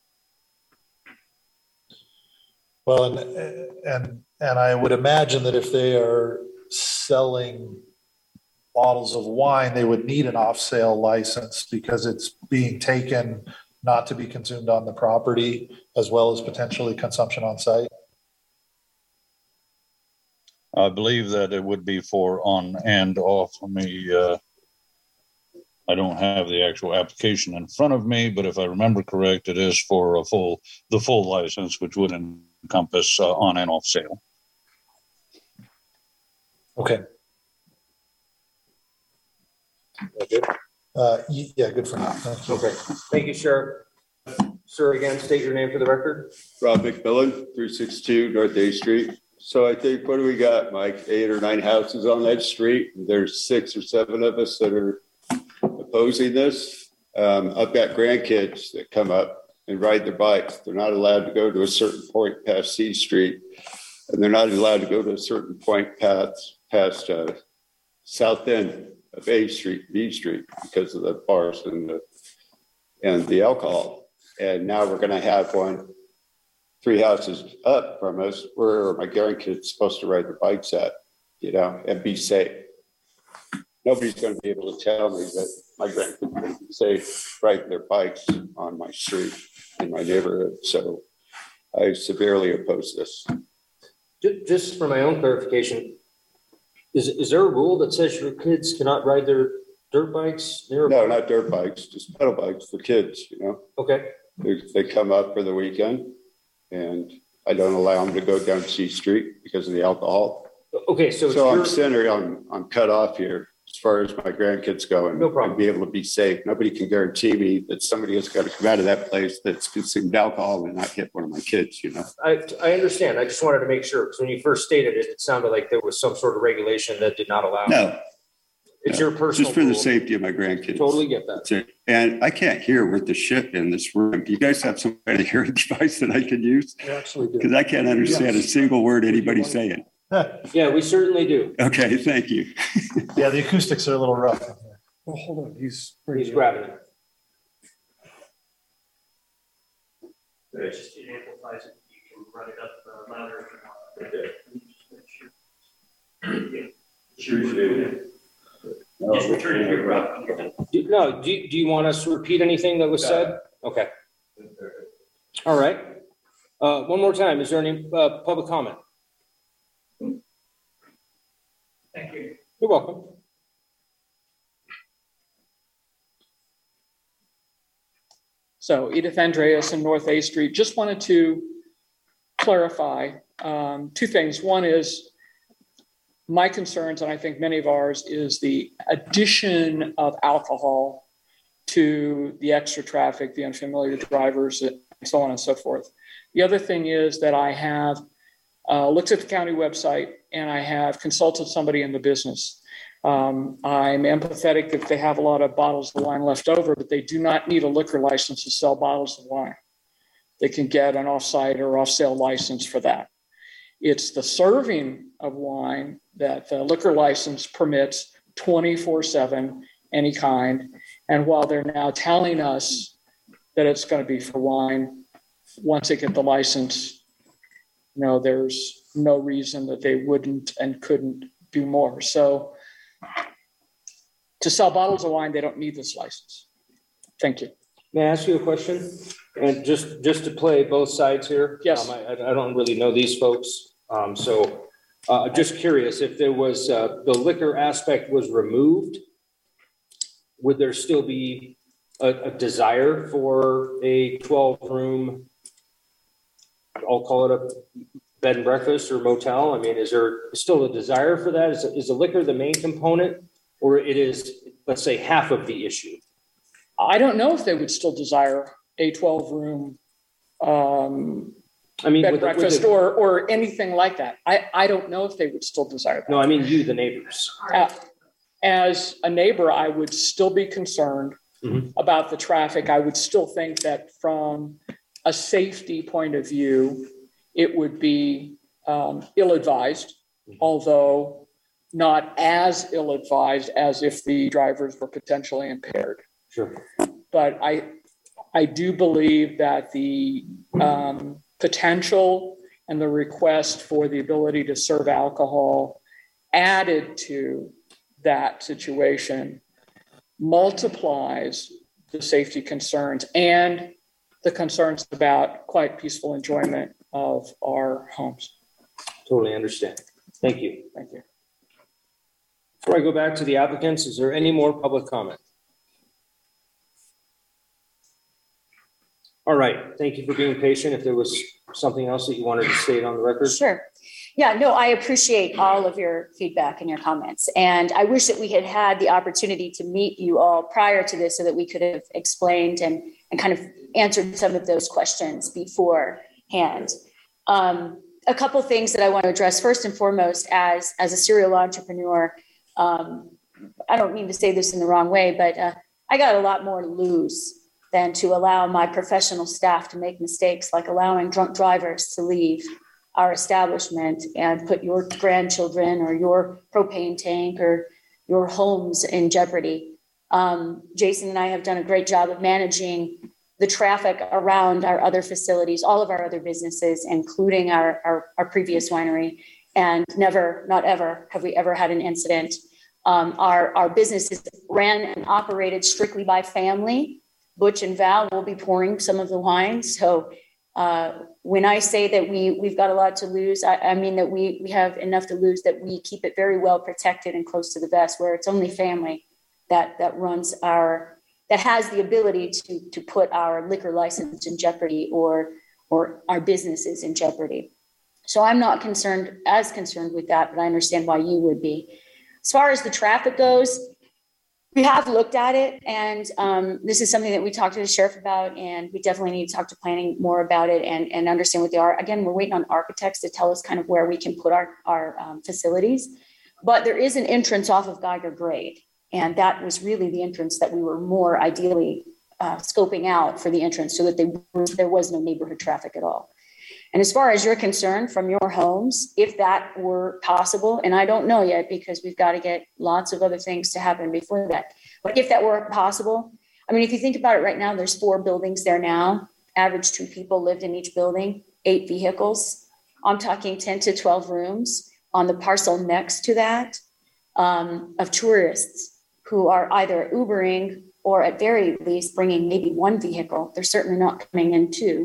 Well, and I would imagine that if they are selling bottles of wine, they would need an off-sale license because it's being taken not to be consumed on the property, as well as potentially consumption on site. I believe that it would be for on and off. I don't have the actual application in front of me, but if I remember correct, it is for the full license, which would encompass on and off sale. Okay. Good? Yeah, good for now. Thank you. Okay, thank you, Sheriff. Sir, again, state your name for the record. Rob McMillan, 362 North A Street. So I think, what do we got, Mike? 8 or 9 houses on that street. There's 6 or 7 of us that are opposing this. I've got grandkids that come up and ride their bikes. They're not allowed to go to a certain point past C Street, and they're not allowed to go to a certain point past south end of A Street, B Street, because of the bars and the alcohol. And now we're going to have one 3 houses up from us where my grandkids supposed to ride their bikes at, and be safe. Nobody's going to be able to tell me that my grandkids can be safe riding their bikes on my street in my neighborhood. So I severely oppose this. Just for my own clarification, is there a rule that says your kids cannot ride their dirt bikes near? No, not dirt bikes, just pedal bikes for kids, Okay. They come up for the weekend, and I don't allow them to go down C Street because of the alcohol. Okay, so I'm centered I'm cut off here as far as my grandkids go, and no problem. be able to be safe. Nobody can guarantee me that somebody has got to come out of that place that's consumed alcohol and not hit one of my kids, I understand. I just wanted to make sure, because when you first stated it, it sounded like there was some sort of regulation that did not allow. No. It's your personal just for the rule. safety of my grandkids. Totally get that. That's it. And I can't hear worth the shit in this room. Do you guys have some kind of hearing device that I can use? We actually do. Because I can't understand a single word anybody's saying. Yeah, we certainly do. Okay, thank you. Yeah, the acoustics are a little rough in here. Well, hold on, he's grabbing it. It amplifies it. You can run it up louder if you want. Just return your route. No, do you want us to repeat anything that was said? Okay. All right. One more time. Is there any public comment? Thank you. You're welcome. So Edith Andreas in North A Street. Just wanted to clarify 2 things. One is my concerns, and I think many of ours, is the addition of alcohol to the extra traffic, the unfamiliar drivers, and so on and so forth. The other thing is that I have looked at the county website and I have consulted somebody in the business. I'm empathetic that they have a lot of bottles of wine left over, but they do not need a liquor license to sell bottles of wine. They can get an off-site or off-sale license for that. It's the serving of wine that the liquor license permits 24/7, any kind. And while they're now telling us that it's going to be for wine, once they get the license, there's no reason that they wouldn't and couldn't do more. So to sell bottles of wine, they don't need this license. Thank you. May I ask you a question? And just to play both sides here. Yes. I don't really know these folks. So just curious, if there was the liquor aspect was removed, would there still be a desire for a 12-room, I'll call it a bed and breakfast or motel? I mean, is there still a desire for that? Is the liquor the main component, or it is, let's say, half of the issue? I don't know if they would still desire a 12-room I mean, bed with the- with breakfast the- or anything like that. I don't know if they would still desire that. No, I mean you, the neighbors. As a neighbor, I would still be concerned about the traffic. I would still think that from a safety point of view, it would be ill-advised, although not as ill-advised as if the drivers were potentially impaired. Sure. But I do believe that the potential and the request for the ability to serve alcohol added to that situation multiplies the safety concerns and the concerns about quiet, peaceful enjoyment of our homes. Totally understand. Thank you. Thank you. Before I go back to the applicants, is there any more public comment? All right. Thank you for being patient. If there was something else that you wanted to state on the record. Sure. Yeah, no, I appreciate all of your feedback and your comments. And I wish that we had had the opportunity to meet you all prior to this so that we could have explained and kind of answered some of those questions beforehand. A couple things that I want to address. First and foremost, as a serial entrepreneur, I don't mean to say this in the wrong way, but I got a lot more to lose than to allow my professional staff to make mistakes, like allowing drunk drivers to leave our establishment and put your grandchildren or your propane tank or your homes in jeopardy. Jason and I have done a great job of managing the traffic around our other facilities, all of our other businesses, including our previous winery. And never, not ever, have we ever had an incident. Our business is ran and operated strictly by family. Butch and Val will be pouring some of the wine. So when I say that we've got a lot to lose, I mean that we have enough to lose that we keep it very well protected and close to the vest, where it's only family that runs that has the ability to put our liquor license in jeopardy or our businesses in jeopardy. So I'm not as concerned with that, but I understand why you would be. As far as the traffic goes, we have looked at it, and this is something that we talked to the sheriff about, and we definitely need to talk to planning more about it and understand what they are. Again, we're waiting on architects to tell us kind of where we can put our facilities, but there is an entrance off of Geiger Grade, and that was really the entrance that we were more ideally scoping out for the entrance so that there was no neighborhood traffic at all. And as far as you're concerned, from your homes, if that were possible, and I don't know yet because we've got to get lots of other things to happen before that, but if that were possible, I mean, if you think about it right now, there's 4 buildings there now, average 2 people lived in each building, 8 vehicles. I'm talking 10 to 12 rooms on the parcel next to that of tourists who are either Ubering or at very least bringing maybe 1 vehicle. They're certainly not coming in 2.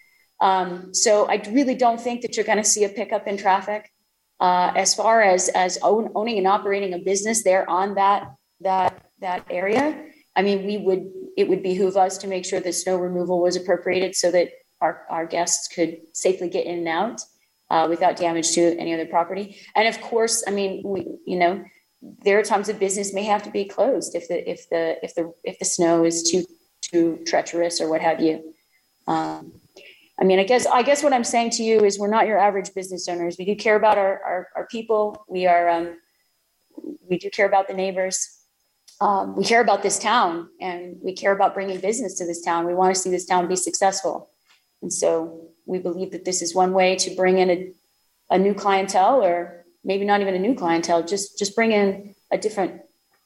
So I really don't think that you're going to see a pickup in traffic. As far as owning and operating a business there on that area, I mean, it would behoove us to make sure that snow removal was appropriated so that our guests could safely get in and out without damage to any other property. And of course, I mean, there are times that business may have to be closed if the snow is too treacherous or what have you. I mean, I guess what I'm saying to you is we're not your average business owners. We do care about our people. We do care about the neighbors. We care about this town, and we care about bringing business to this town. We want to see this town be successful. And so we believe that this is one way to bring in a new clientele, or maybe not even a new clientele, just bring in a different,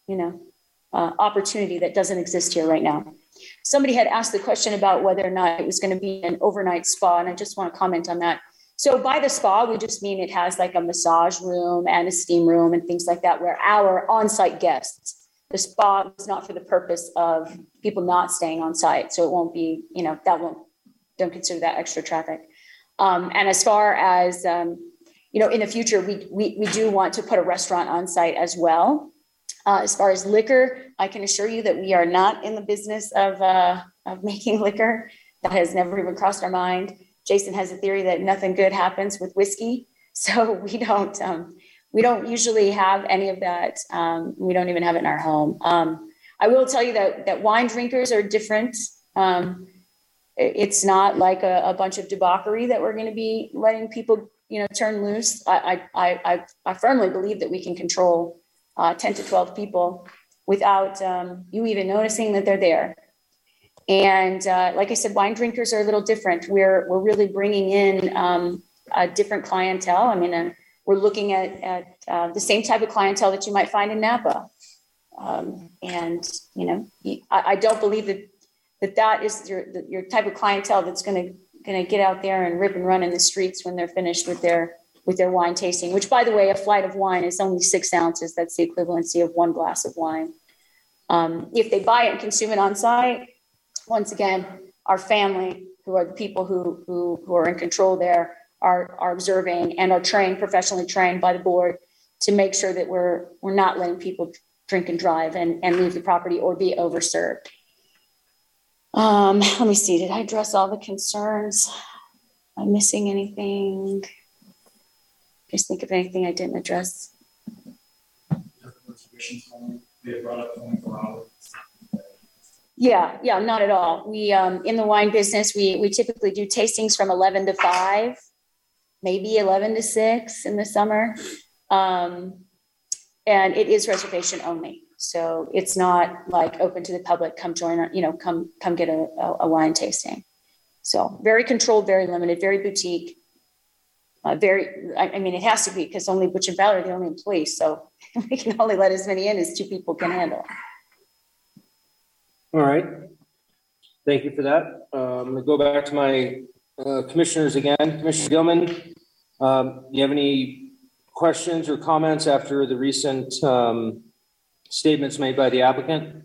opportunity that doesn't exist here right now. Somebody had asked the question about whether or not it was going to be an overnight spa, and I just want to comment on that. So by the spa, we just mean it has like a massage room and a steam room and things like that, where our on-site guests, the spa is not for the purpose of people not staying on site. So it won't be, don't consider that extra traffic. And as far as, in the future, we do want to put a restaurant on site as well. As far as liquor, I can assure you that we are not in the business of making liquor. That has never even crossed our mind. Jason has a theory that nothing good happens with whiskey. So we don't usually have any of that. We don't even have it in our home. I will tell you that wine drinkers are different it's not like a bunch of debauchery that we're going to be letting people, turn loose. I firmly believe that we can control 10 to 12 people without you even noticing that they're there. And like I said, wine drinkers are a little different. We're really bringing in a different clientele. I mean, we're looking at the same type of clientele that you might find in Napa. I don't believe that is your type of clientele that's going to get out there and rip and run in the streets when they're finished with their wine tasting, which, by the way, a flight of wine is only 6 ounces. That's the equivalency of 1 glass of wine. If they buy it and consume it on site, once again, our family, who are the people who are in control there, are observing and are professionally trained by the board to make sure that we're not letting people drink and drive and leave the property or be overserved. Let me see. Did I address all the concerns? Am I missing anything? Just think of anything I didn't address. Yeah, not at all. We in the wine business, we typically do tastings from 11 to 5, maybe 11 to 6 in the summer. And it is reservation only. So it's not like open to the public, come join, come get a wine tasting. So very controlled, very limited, very boutique. It has to be, because only Butch and Valerie are the only employees. So we can only let as many in as 2 people can handle. All right. Thank you for that. I'm going to go back to my commissioners again. Commissioner Gilman, do you have any questions or comments after the recent statements made by the applicant?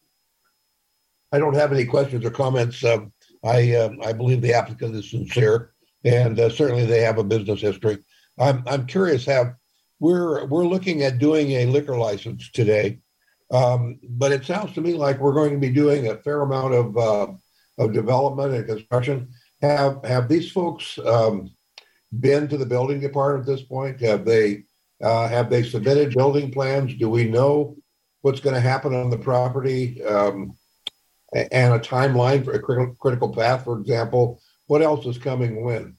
I don't have any questions or comments. I believe the applicant is sincere, and certainly they have a business history. I'm curious. We're looking at doing a liquor license today, but it sounds to me like we're going to be doing a fair amount of development and construction. Have these folks been to the building department at this point? Have they submitted building plans? Do we know what's going to happen on the property, and a timeline for a critical path, for example? What else is coming when?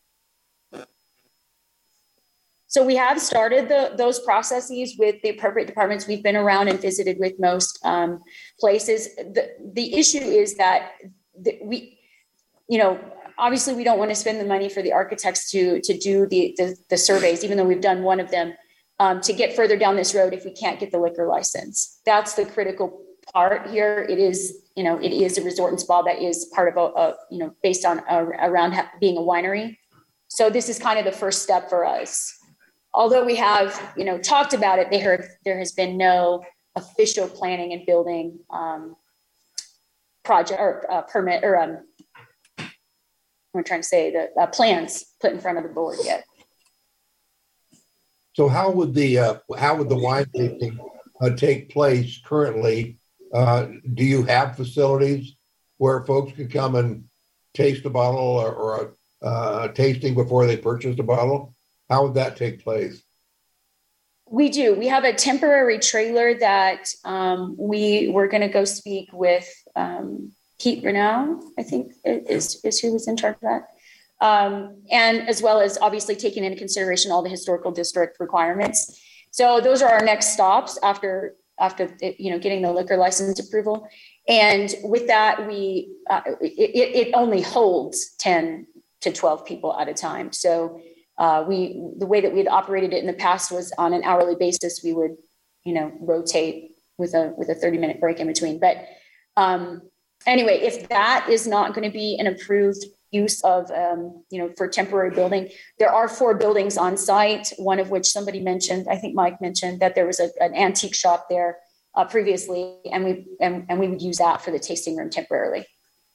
So we have started those processes with the appropriate departments. We've been around and visited with most places. The issue is that we, obviously we don't want to spend the money for the architects to do the surveys, even though we've done one of them, to get further down this road if we can't get the liquor license. That's the critical part here. It is a resort and spa that is part of based on around being a winery. So this is kind of the first step for us. Although we have, talked about it, there has been no official planning and building project or permit or I'm trying to say the plans put in front of the board yet. So how would the wine tasting take place currently? Do you have facilities where folks could come and taste a bottle or a tasting before they purchase a bottle? How would that take place? We do. We have a temporary trailer that we were going to go speak with Pete Renaud, I think is who was in charge of that. And as well as obviously taking into consideration all the historical district requirements. So those are our next stops after getting the liquor license approval. And with that, it only holds 10 to 12 people at a time. So the way that we had operated it in the past was on an hourly basis. We would, rotate with a 30-minute break in between. But anyway, if that is not going to be an approved use of, for temporary building, there are 4 buildings on site. One of which somebody mentioned, I think Mike mentioned, that there was an antique shop there previously, and we would use that for the tasting room temporarily.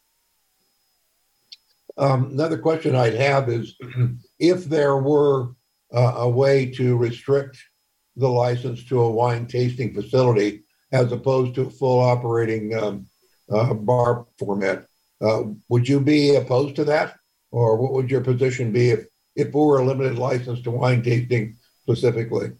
Another question I'd have is, if there were a way to restrict the license to a wine tasting facility as opposed to a full operating bar format, would you be opposed to that? Or what would your position be if we were a limited license to wine tasting specifically?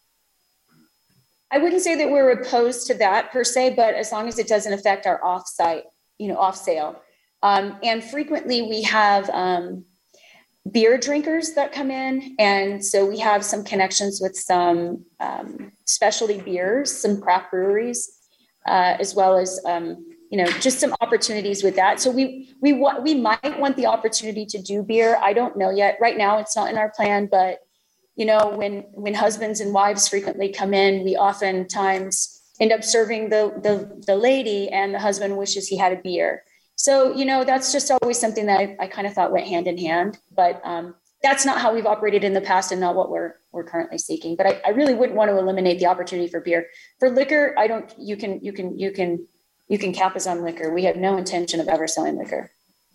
I wouldn't say that we're opposed to that per se, but as long as it doesn't affect our off-site, off sale. And frequently we have beer drinkers that come in. And so we have some connections with some specialty beers, some craft breweries, as well as, just some opportunities with that. So we might want the opportunity to do beer. I don't know yet. Right now, it's not in our plan, but when husbands and wives frequently come in, we oftentimes end up serving the lady, and the husband wishes he had a beer. So, that's just always something that I kind of thought went hand in hand, but that's not how we've operated in the past and not what we're currently seeking. But I really wouldn't want to eliminate the opportunity for beer. For liquor, you can cap us on liquor. We have no intention of ever selling liquor.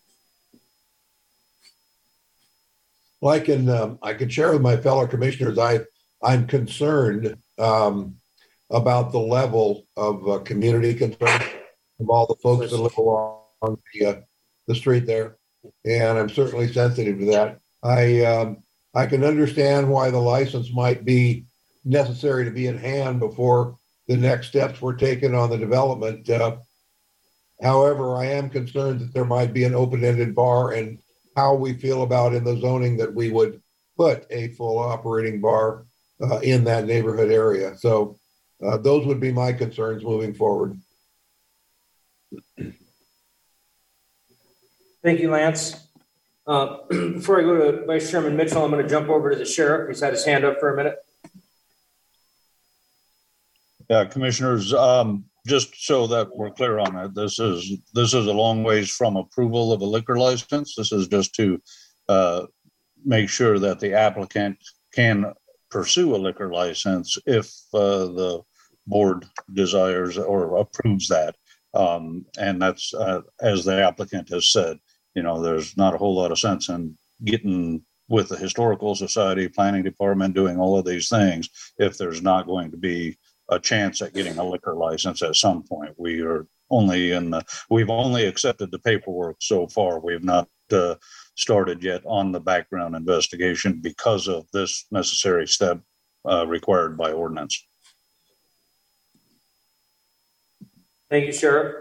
Well, I can share with my fellow commissioners, I'm concerned about the level of community concern of all the folks that live along the street there. And I'm certainly sensitive to that. I can understand why the license might be necessary to be in hand before the next steps were taken on the development. However, I am concerned that there might be an open-ended bar, and how we feel about in the zoning that we would put a full operating bar in that neighborhood area. So those would be my concerns moving forward. Thank you, Lance. Before I go to Vice Chairman Mitchell, I'm going to jump over to the sheriff. He's had his hand up for a minute. Yeah, commissioners, just so that we're clear on it, this is a long ways from approval of a liquor license. This is just to make sure that the applicant can pursue a liquor license if the board desires or approves that. And that's as the applicant has said, there's not a whole lot of sense in getting with the Historical Society, Planning Department, doing all of these things if there's not going to be a chance at getting a liquor license at some point. We've only accepted the paperwork so far. We've not started yet on the background investigation because of this necessary step required by ordinance. Thank you, Sheriff.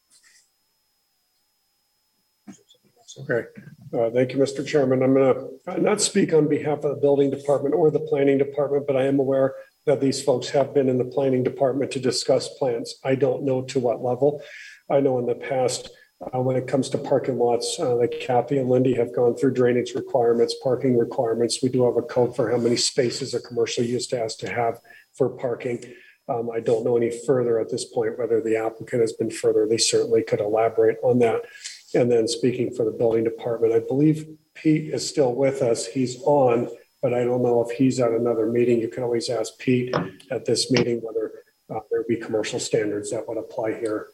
Okay. Thank you, Mr. Chairman. I'm going to not speak on behalf of the building department or the planning department, but I am aware that these folks have been in the planning department to discuss plans. I don't know to what level. I know in the past, when it comes to parking lots, like Kathy and Lindy have gone through drainage requirements, parking requirements. We do have a code for how many spaces a commercial use has to have for parking. I don't know any further at this point whether the applicant has been further. They certainly could elaborate on that. And then speaking for the building department, I believe Pete is still with us. He's on, but I don't know if he's at another meeting. You can always ask Pete at this meeting whether there be commercial standards that would apply here.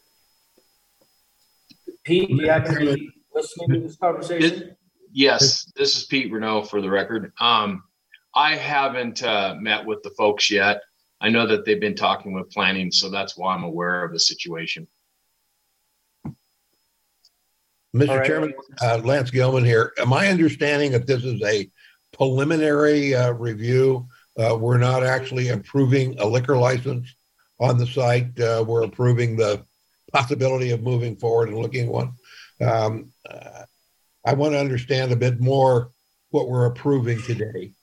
Pete, do you happen to be listening to this conversation? Yes, this is Pete Renault for the record. I haven't met with the folks yet. I know that they've been talking with planning, so that's why I'm aware of the situation. Mr. Right. Chairman, Lance Gilman here. My understanding that this is a preliminary review. We're not actually approving a liquor license on the site. We're approving the possibility of moving forward and looking at one. I want to understand a bit more what we're approving today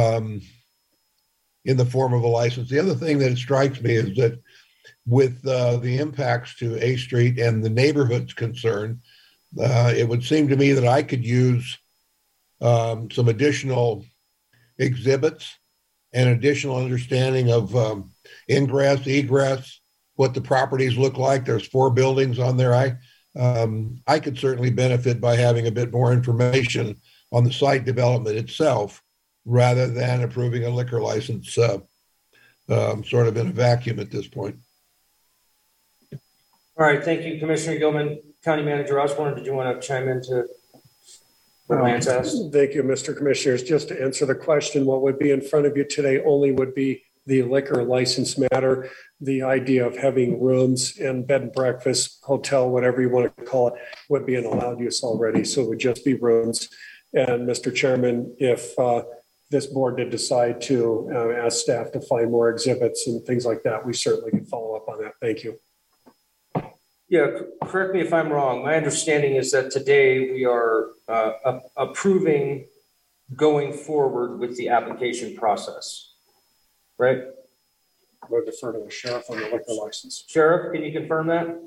in the form of a license. The other thing that strikes me is that with the impacts to A Street and the neighborhood's concerned, it would seem to me that I could use some additional exhibits and additional understanding of ingress, egress, what the properties look like. There's 4 buildings on there. I could certainly benefit by having a bit more information on the site development itself rather than approving a liquor license sort of in a vacuum at this point. All right, thank you, Commissioner Gilman. County Manager Osborne, did you want to chime into what Lance asked? Thank you, Mr. Commissioners. Just to answer the question, what would be in front of you today only would be the liquor license matter. The idea of having rooms and bed and breakfast, hotel, whatever you want to call it, would be an allowed use already. So it would just be rooms. And Mr. Chairman, if this board did decide to ask staff to find more exhibits and things like that, we certainly can follow up on that. Thank you. Yeah, correct me if I'm wrong. My understanding is that today we are approving going forward with the application process, right? We'll defer to the sheriff on the liquor license. Sheriff, can you confirm that?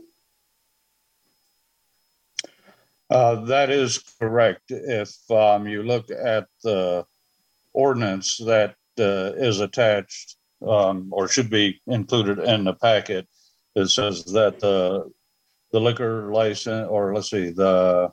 That is correct. If you look at the ordinance that is attached or should be included in the packet, it says that the liquor license, or let's see, the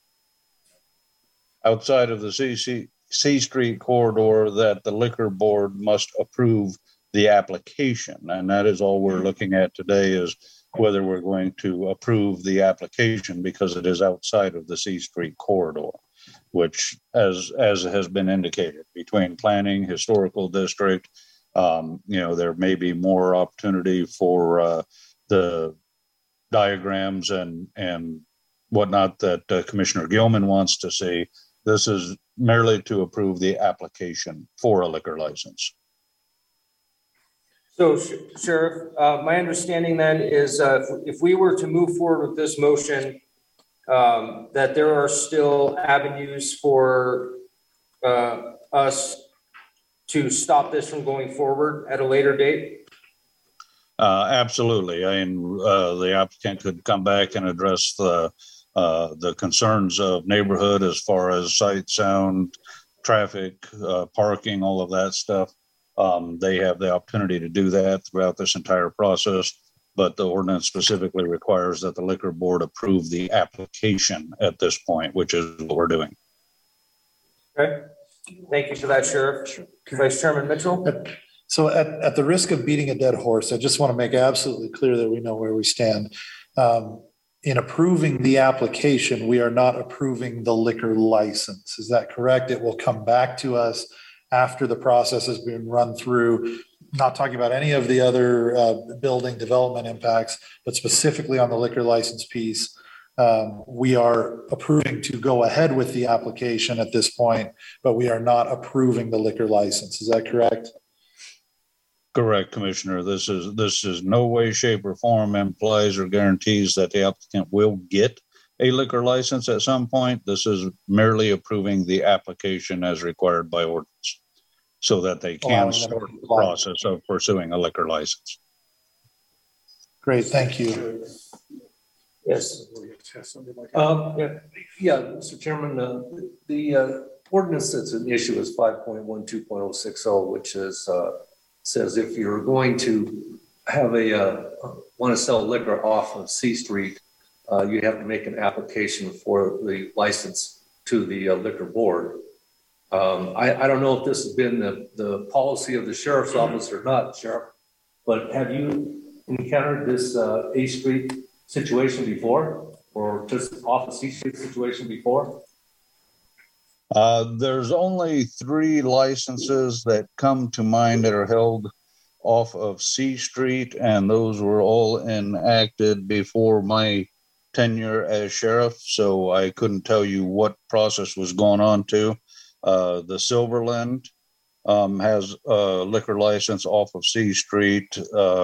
outside of the C Street corridor, that the liquor board must approve the application. And that is all we're looking at today, is whether we're going to approve the application because it is outside of the C Street corridor, which, as has been indicated, between planning, historical district, there may be more opportunity for the diagrams and whatnot that Commissioner Gilman wants to see. This is merely to approve the application for a liquor license. So, Sheriff, my understanding then is if we were to move forward with this motion, that there are still avenues for us to stop this from going forward at a later date? Absolutely. I mean, the applicant could come back and address the concerns of neighborhood as far as sight, sound, traffic, parking, all of that stuff. They have the opportunity to do that throughout this entire process, but the ordinance specifically requires that the liquor board approve the application at this point, which is what we're doing. Okay. Thank you for that, Sheriff. Vice Chairman Mitchell. So at the risk of beating a dead horse, I just want to make absolutely clear that we know where we stand. In approving the application, we are not approving the liquor license. Is that correct? It will come back to us after the process has been run through, not talking about any of the other building development impacts, but specifically on the liquor license piece. We are approving to go ahead with the application at this point, but we are not approving the liquor license. Is that correct? Correct, Commissioner. This is no way, shape, or form implies or guarantees that the applicant will get a liquor license at some point. This is merely approving the application as required by ordinance so that they can start the process of pursuing a liquor license. Great, thank you. Yes. Mr. Chairman, the ordinance that's an issue is 5.12.060, which is says if you're going to have want to sell liquor off of C Street, you have to make an application for the license to the liquor board. I don't know if this has been the policy of the sheriff's office or not, Sheriff, but have you encountered this A Street situation before, or just off of C Street situation before? There's only 3 licenses that come to mind that are held off of C Street, and those were all enacted before my tenure as sheriff, so I couldn't tell you what process was going on to. The Silverland has a liquor license off of C Street.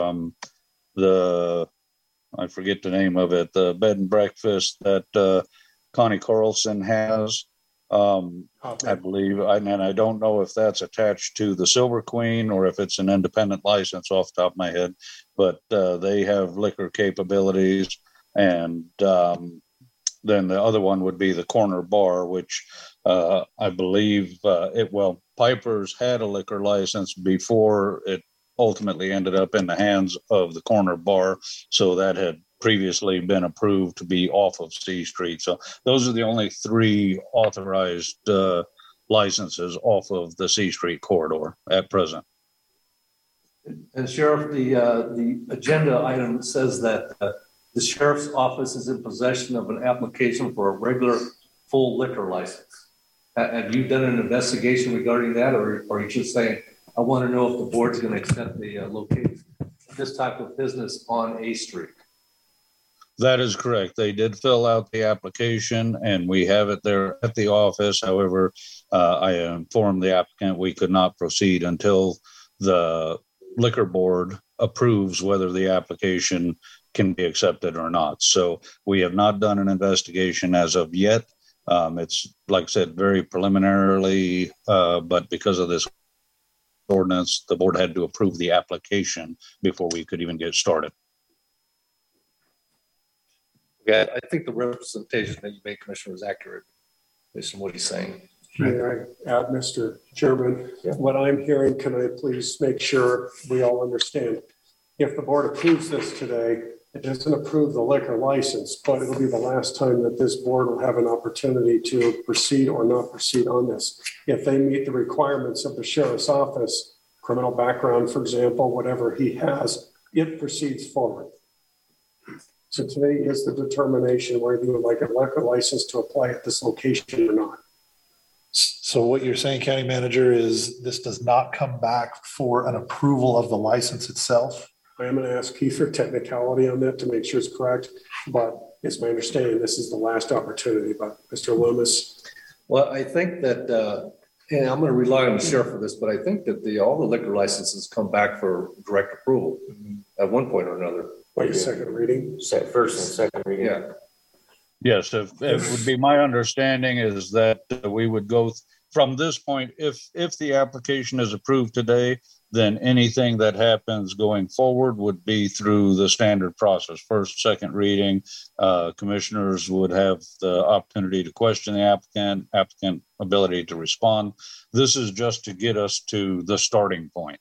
I forget the name of it, the bed and breakfast that Connie Carlson has. I believe, and I don't know if that's attached to the Silver Queen or if it's an independent license off the top of my head, but they have liquor capabilities. And then the other one would be the Corner Bar, which I believe Piper's had a liquor license before it ultimately ended up in the hands of the Corner Bar. So that had previously been approved to be off of C Street. So those are the only 3 authorized licenses off of the C Street corridor at present. And Sheriff, the agenda item says that the sheriff's office is in possession of an application for a regular full liquor license. Have you done an investigation regarding that, or are you just saying, I want to know if the board's going to accept the location of this type of business on A Street? That is correct. They did fill out the application and we have it there at the office. However, I informed the applicant we could not proceed until the liquor board approves whether the application can be accepted or not. So we have not done an investigation as of yet. It's, like I said, very preliminarily, but because of this ordinance, the board had to approve the application before we could even get started. Yeah, I think the representation that you made, Commissioner, was accurate based on what he's saying. May I add, Mr. Chairman, what I'm hearing, can I please make sure we all understand? If the board approves this today, it doesn't approve the liquor license, but it'll be the last time that this board will have an opportunity to proceed or not proceed on this. If they meet the requirements of the sheriff's office, criminal background, for example, whatever he has, it proceeds forward. So today is the determination whether you would like a liquor license to apply at this location or not. So what you're saying, County Manager, is this does not come back for an approval of the license itself? I am going to ask Keith for technicality on that to make sure it's correct, but it's my understanding this is the last opportunity. But Mr. Loomis. Well, I think that, and I'm going to rely on the sheriff for this, but I think that all the liquor licenses come back for direct approval at one point or another. Like a second reading? First and second reading. Yeah. Yes, it would be my understanding is that we would go from this point, if the application is approved today, then anything that happens going forward would be through the standard process. First, second reading, commissioners would have the opportunity to question the applicant ability to respond. This is just to get us to the starting point.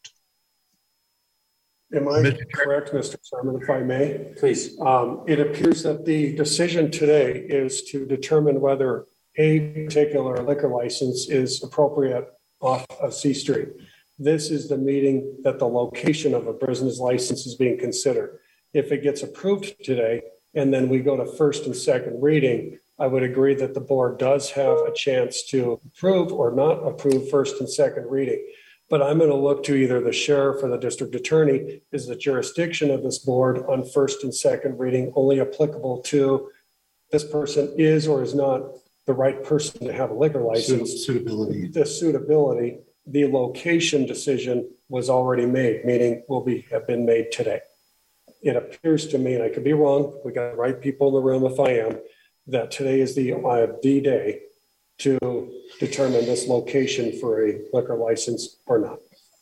Am I correct, Mr. Chairman, if I may? Please. It appears that the decision today is to determine whether a particular liquor license is appropriate off of C Street. This is the meeting that the location of a business license is being considered. If it gets approved today, and then we go to first and second reading, I would agree that the board does have a chance to approve or not approve first and second reading. But I'm going to look to either the sheriff or the district attorney. Is the jurisdiction of this board on first and second reading only applicable to this person is or is not the right person to have a liquor license? Suitability. The suitability, the location decision was already made, meaning have been made today. It appears to me, and I could be wrong, we got the right people in the room if I am, that today is the day to determine this location for a liquor license or not.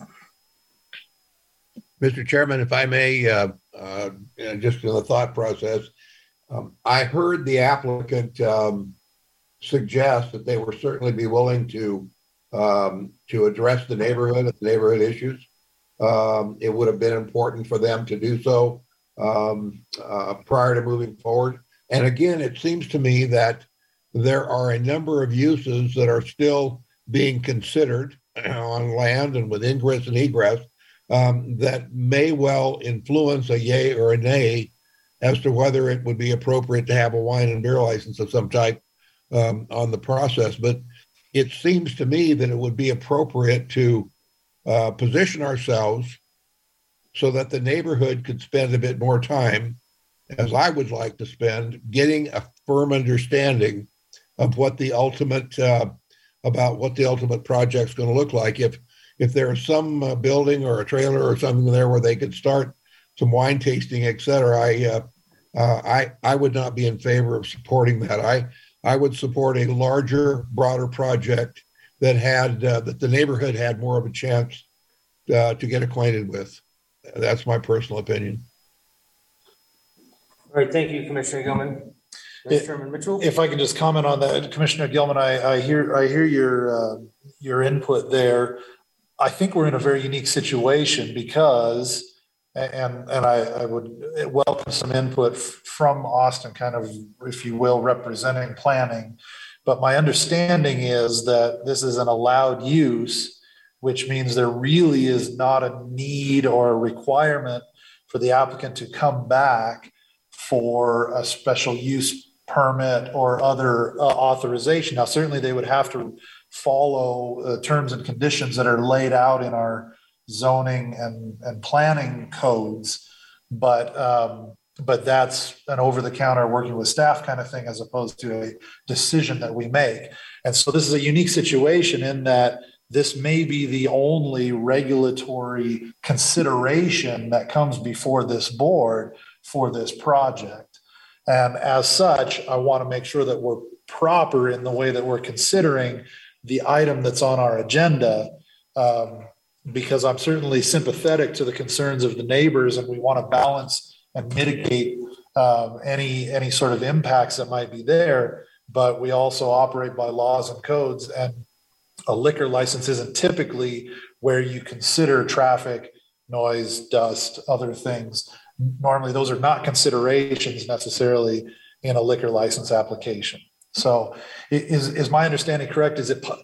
Mr. Chairman, if I may, just in the thought process, I heard the applicant suggest that they would certainly be willing to address the neighborhood and the neighborhood issues. It would have been important for them to do so prior to moving forward. And again, it seems to me that there are a number of uses that are still being considered on land and with ingress and egress that may well influence a yay or a nay as to whether it would be appropriate to have a wine and beer license of some type on the process. But it seems to me that it would be appropriate to position ourselves so that the neighborhood could spend a bit more time, as I would like to spend, getting a firm understanding of what the ultimate about what the ultimate project's going to look like. If there's some building or a trailer or something there where they could start some wine tasting, et cetera, I would not be in favor of supporting that. I would support a larger, broader project that had that the neighborhood had more of a chance to get acquainted with. That's my personal opinion. All right, thank you, Commissioner Gilman. Mr. Chairman Mitchell. If I can just comment on that, Commissioner Gilman, I hear your input there. I think we're in a very unique situation because, and I would welcome some input from Austin, kind of, if you will, representing planning. But my understanding is that this is an allowed use, which means there really is not a need or a requirement for the applicant to come back for a special use permit or other authorization. Now, certainly they would have to follow terms and conditions that are laid out in our zoning and planning codes, but that's an over-the-counter working with staff kind of thing, as opposed to a decision that we make. And so this is a unique situation in that this may be the only regulatory consideration that comes before this board for this project. And as such, I want to make sure that we're proper in the way that we're considering the item that's on our agenda, because I'm certainly sympathetic to the concerns of the neighbors, and we want to balance and mitigate any sort of impacts that might be there. But we also operate by laws and codes, and a liquor license isn't typically where you consider traffic, noise, dust, other things. Normally, those are not considerations necessarily in a liquor license application. So is my understanding correct?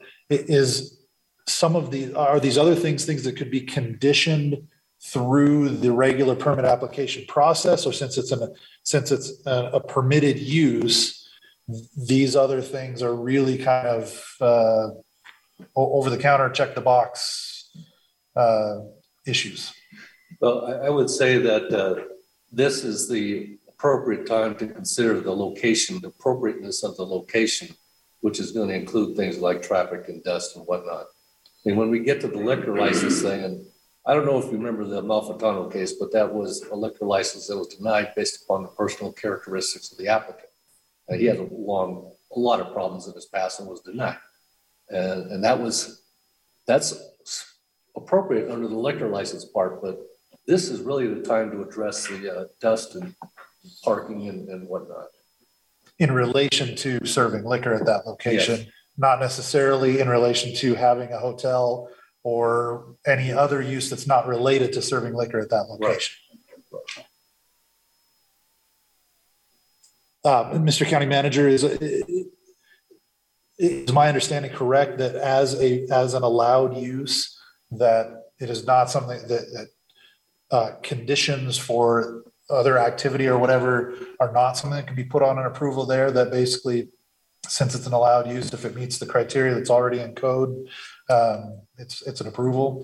Are these other things that could be conditioned through the regular permit application process, or since it's a permitted use, these other things are really kind of over the counter, check the box issues? Well, I would say that this is the appropriate time to consider the location, the appropriateness of the location, which is going to include things like traffic and dust and whatnot. And when we get to the liquor license thing, and I don't know if you remember the Malfitano case, but that was a liquor license that was denied based upon the personal characteristics of the applicant. He had a lot of problems in his past and was denied. And that's appropriate under the liquor license part, but this is really the time to address the dust and parking and whatnot. In relation to serving liquor at that location, yes. Not necessarily in relation to having a hotel or any other use that's not related to serving liquor at that location. Right. Mr. County Manager, is my understanding correct that as an allowed use, that it is not something that conditions for other activity or whatever are not something that can be put on an approval there, that basically, since it's an allowed use, if it meets the criteria that's already in code, it's an approval?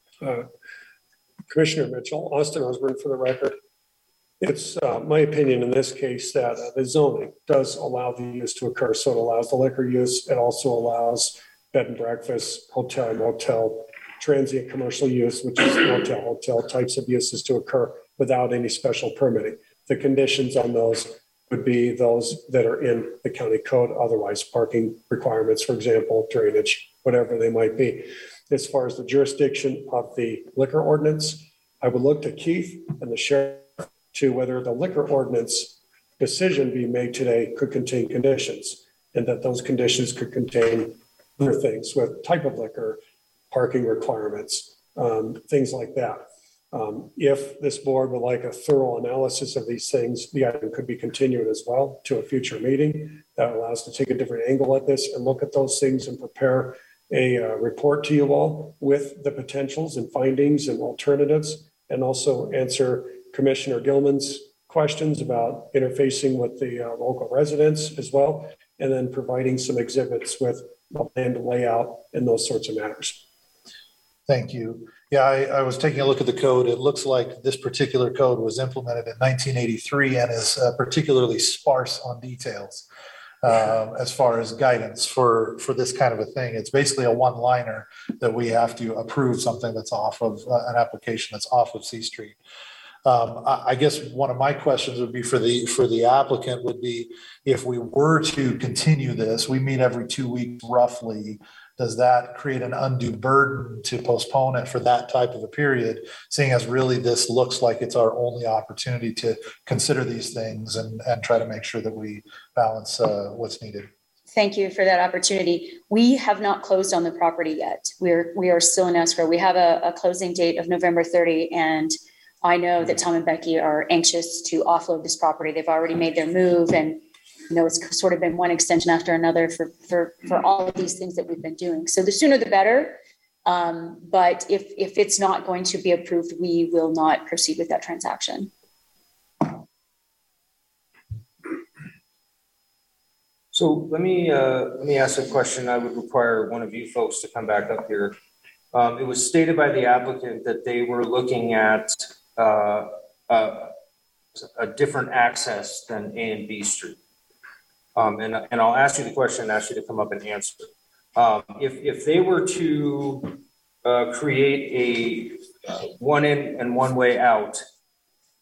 Commissioner Mitchell, Austin Osborne for the record. It's my opinion in this case that the zoning does allow the use to occur. So it allows the liquor use. It also allows bed and breakfast, hotel, motel, transient commercial use, which is hotel types of uses to occur without any special permitting. The conditions on those would be those that are in the county code, otherwise parking requirements, for example, drainage, whatever they might be. As far as the jurisdiction of the liquor ordinance, I would look to Keith and the sheriff to whether the liquor ordinance decision being made today could contain conditions, and that those conditions could contain other things with type of liquor, parking requirements, things like that. If this board would like a thorough analysis of these things, the item could be continued as well to a future meeting that allows us to take a different angle at this and look at those things and prepare a report to you all with the potentials and findings and alternatives, and also answer Commissioner Gilman's questions about interfacing with the local residents as well, and then providing some exhibits with land layout and those sorts of matters. Thank you. Yeah, I was taking a look at the code. It looks like this particular code was implemented in 1983 and is particularly sparse on details as far as guidance for this kind of a thing. It's basically a one-liner that we have to approve something that's off of an application that's off of C Street. I guess one of my questions would be for the applicant would be, if we were to continue this, we meet every 2 weeks roughly. Does that create an undue burden to postpone it for that type of a period, seeing as really this looks like it's our only opportunity to consider these things and try to make sure that we balance what's needed? Thank you for that opportunity. We have not closed on the property yet. We are still in escrow. We have a closing date of November 30, and I know that Tom and Becky are anxious to offload this property. They've already made their move, and it's sort of been one extension after another for all of these things that we've been doing. So the sooner the better. But if it's not going to be approved, we will not proceed with that transaction. So let me ask a question. I would require one of you folks to come back up here. It was stated by the applicant that they were looking at a different access than A and B Street. And I'll ask you the question and ask you to come up and answer. If they were to create a one in and one way out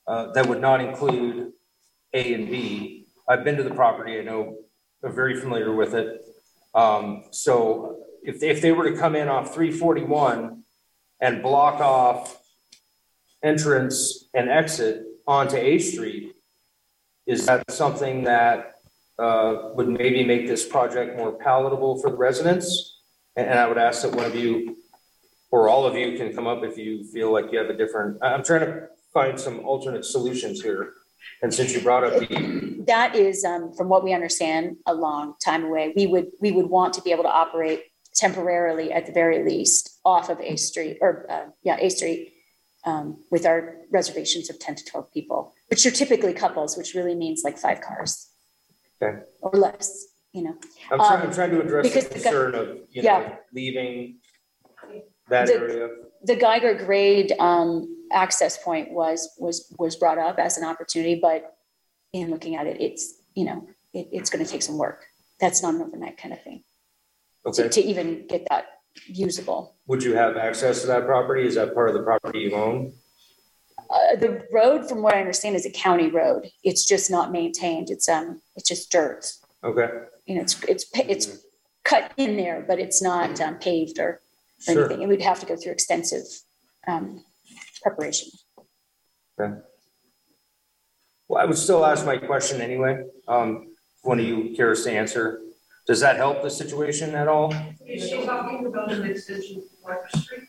that would not include A and B. I've been to the property. I know, I'm very familiar with it. So if they were to come in off 341 and block off entrance and exit onto A Street, is that something that would maybe make this project more palatable for the residents? And I would ask that one of you or all of you can come up if you feel like you have a different, I'm trying to find some alternate solutions here. And since you brought up that is, from what we understand, a long time away. We would want to be able to operate temporarily, at the very least, off of A Street A Street, with our reservations of 10 to 12 people, which are typically couples, which really means like 5 cars. Okay. Or less, you know. I'm trying to address the concern of, leaving that area. The Geiger grade access point was brought up as an opportunity, but in looking at it, it's, it's going to take some work. That's not an overnight kind of thing. Okay. To even get that usable. Would you have access to that property? Is that part of the property you own? The road, from what I understand, is a county road. It's just not maintained. It's just dirt. Okay. It's cut in there, but it's not paved or anything. And we'd have to go through extensive preparation. Okay. Well, I would still ask my question anyway. One of you cares to answer. Does that help the situation at all? Is she talking about an extension of Water Street?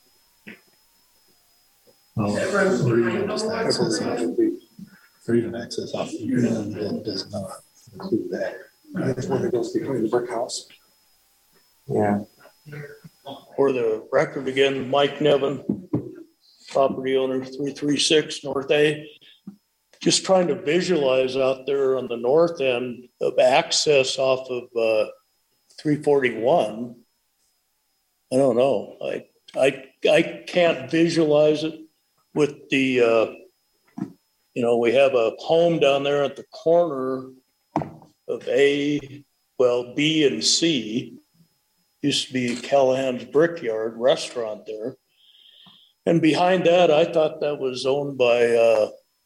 Well, That runs or behind even just the access water. off the, or even access off the ground that does not include that. That's one that goes behind the brick house. Yeah. For the record again, Mike Nevin, property owner 336 North A. Just trying to visualize out there on the north end of access off of 341. I don't know. I can't visualize it with the, we have a home down there at the corner of B and C. Used to be Callahan's Brickyard restaurant there. And behind that, I thought that was owned by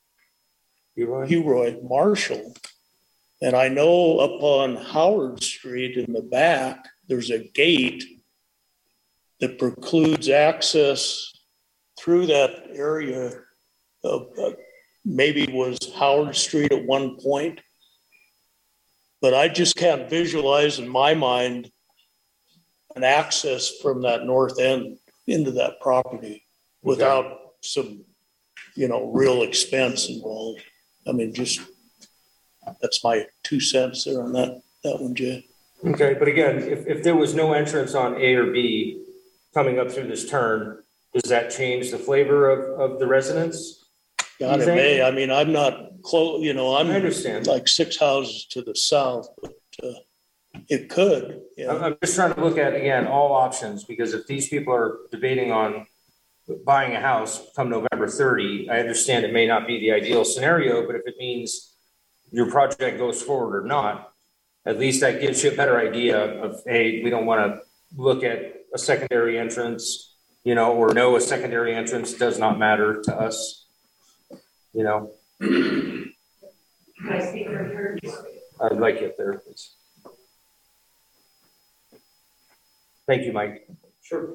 Hugh Marshall. And I know up on Howard Street in the back, there's a gate that precludes access through that area of maybe was Howard Street at one point. But I just can't visualize in my mind an access from that north end into that property without some, real expense involved. I mean, that's my 2 cents there on that one, Jay. Okay, but again, if there was no entrance on A or B coming up through this turn, does that change the flavor of the residents? God, it may. I mean, I'm not close, I'm I understand. like 6 houses to the south, but it could. I'm just trying to look at, again, all options, because if these people are debating on buying a house come November 30, I understand it may not be the ideal scenario, but if it means your project goes forward or not, at least that gives you a better idea of, hey, we don't want to look at a secondary entrance, or no, a secondary entrance does not matter to us, Can I speak right here? I'd like it there, please. Thank you, Mike. Sure.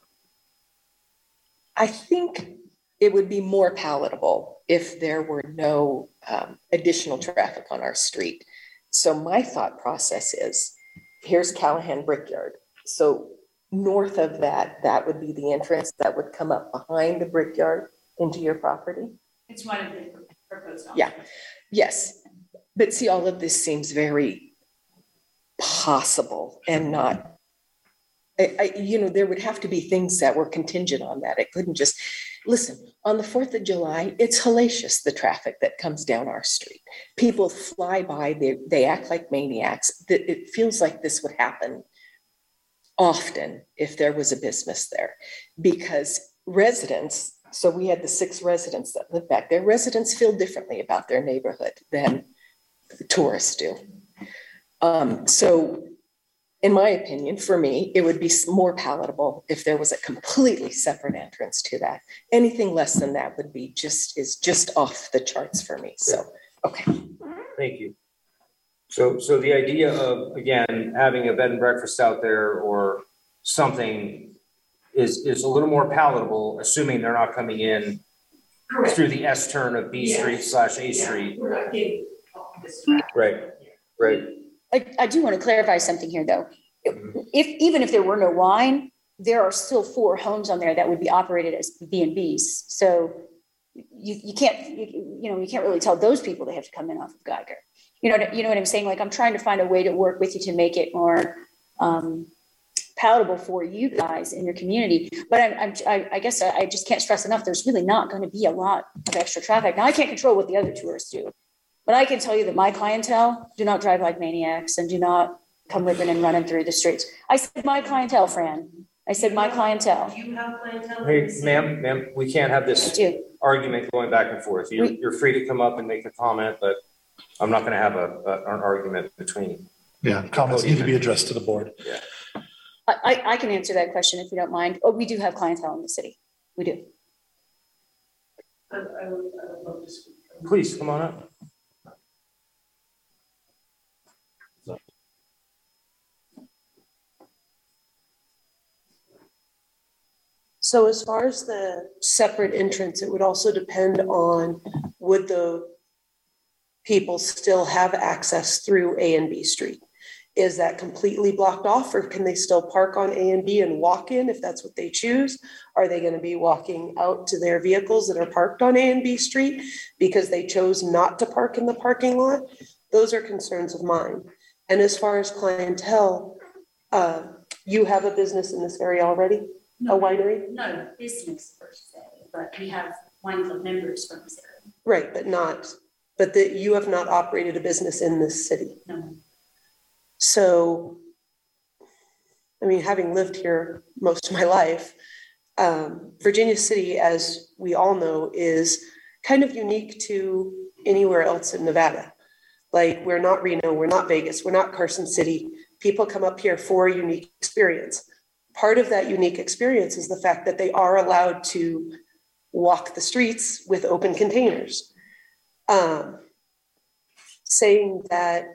I think it would be more palatable if there were no additional traffic on our street. So my thought process is, here's Callahan Brickyard. So north of that would be the entrance that would come up behind the Brickyard into your property. It's one of the proposed. Yeah, yes. But see, all of this seems very possible and not, there would have to be things that were contingent on that. It couldn't just, listen, on the 4th of July, it's hellacious, the traffic that comes down our street. People fly by, they act like maniacs. It feels like this would happen often if there was a business there, because residents, so we had the 6 residents that live back there, residents feel differently about their neighborhood than tourists do. in my opinion, for me, it would be more palatable if there was a completely separate entrance to that. Anything less than that would be just off the charts for me. So, okay. Thank you. So the idea of, again, having a bed and breakfast out there or something is a little more palatable, assuming they're not coming in through the S turn of B Street / A Street. Right. I do want to clarify something here, though. Even if there were no wine, there are still 4 homes on there that would be operated as B&Bs. So you can't really tell those people they have to come in off of Geiger. You know what I'm saying? Like, I'm trying to find a way to work with you to make it more palatable for you guys in your community. But I guess I just can't stress enough. There's really not going to be a lot of extra traffic. Now, I can't control what the other tourists do, but I can tell you that my clientele do not drive like maniacs and do not come ripping and running through the streets. I said my clientele, Fran. I said my clientele. Do you have clientele? Hey, ma'am, we can't have this argument going back and forth. You're free to come up and make a comment, but I'm not going to have an argument between. Yeah, comments need to be addressed to the board. Yeah. I can answer that question if you don't mind. Oh, we do have clientele in the city. We do. I would love to speak. Please, come on up. So as far as the separate entrance, it would also depend on, would the people still have access through A and B Street? Is that completely blocked off, or can they still park on A and B and walk in if that's what they choose? Are they going to be walking out to their vehicles that are parked on A and B Street because they chose not to park in the parking lot? Those are concerns of mine. And as far as clientele, you have a business in this area already? No, a winery? No, business per se, but we have wine club members from this area. Right, but you have not operated a business in this city. No. So, I mean, having lived here most of my life, Virginia City, as we all know, is kind of unique to anywhere else in Nevada. Like, we're not Reno, we're not Vegas, we're not Carson City. People come up here for a unique experience. Part of that unique experience is the fact that they are allowed to walk the streets with open containers. Saying that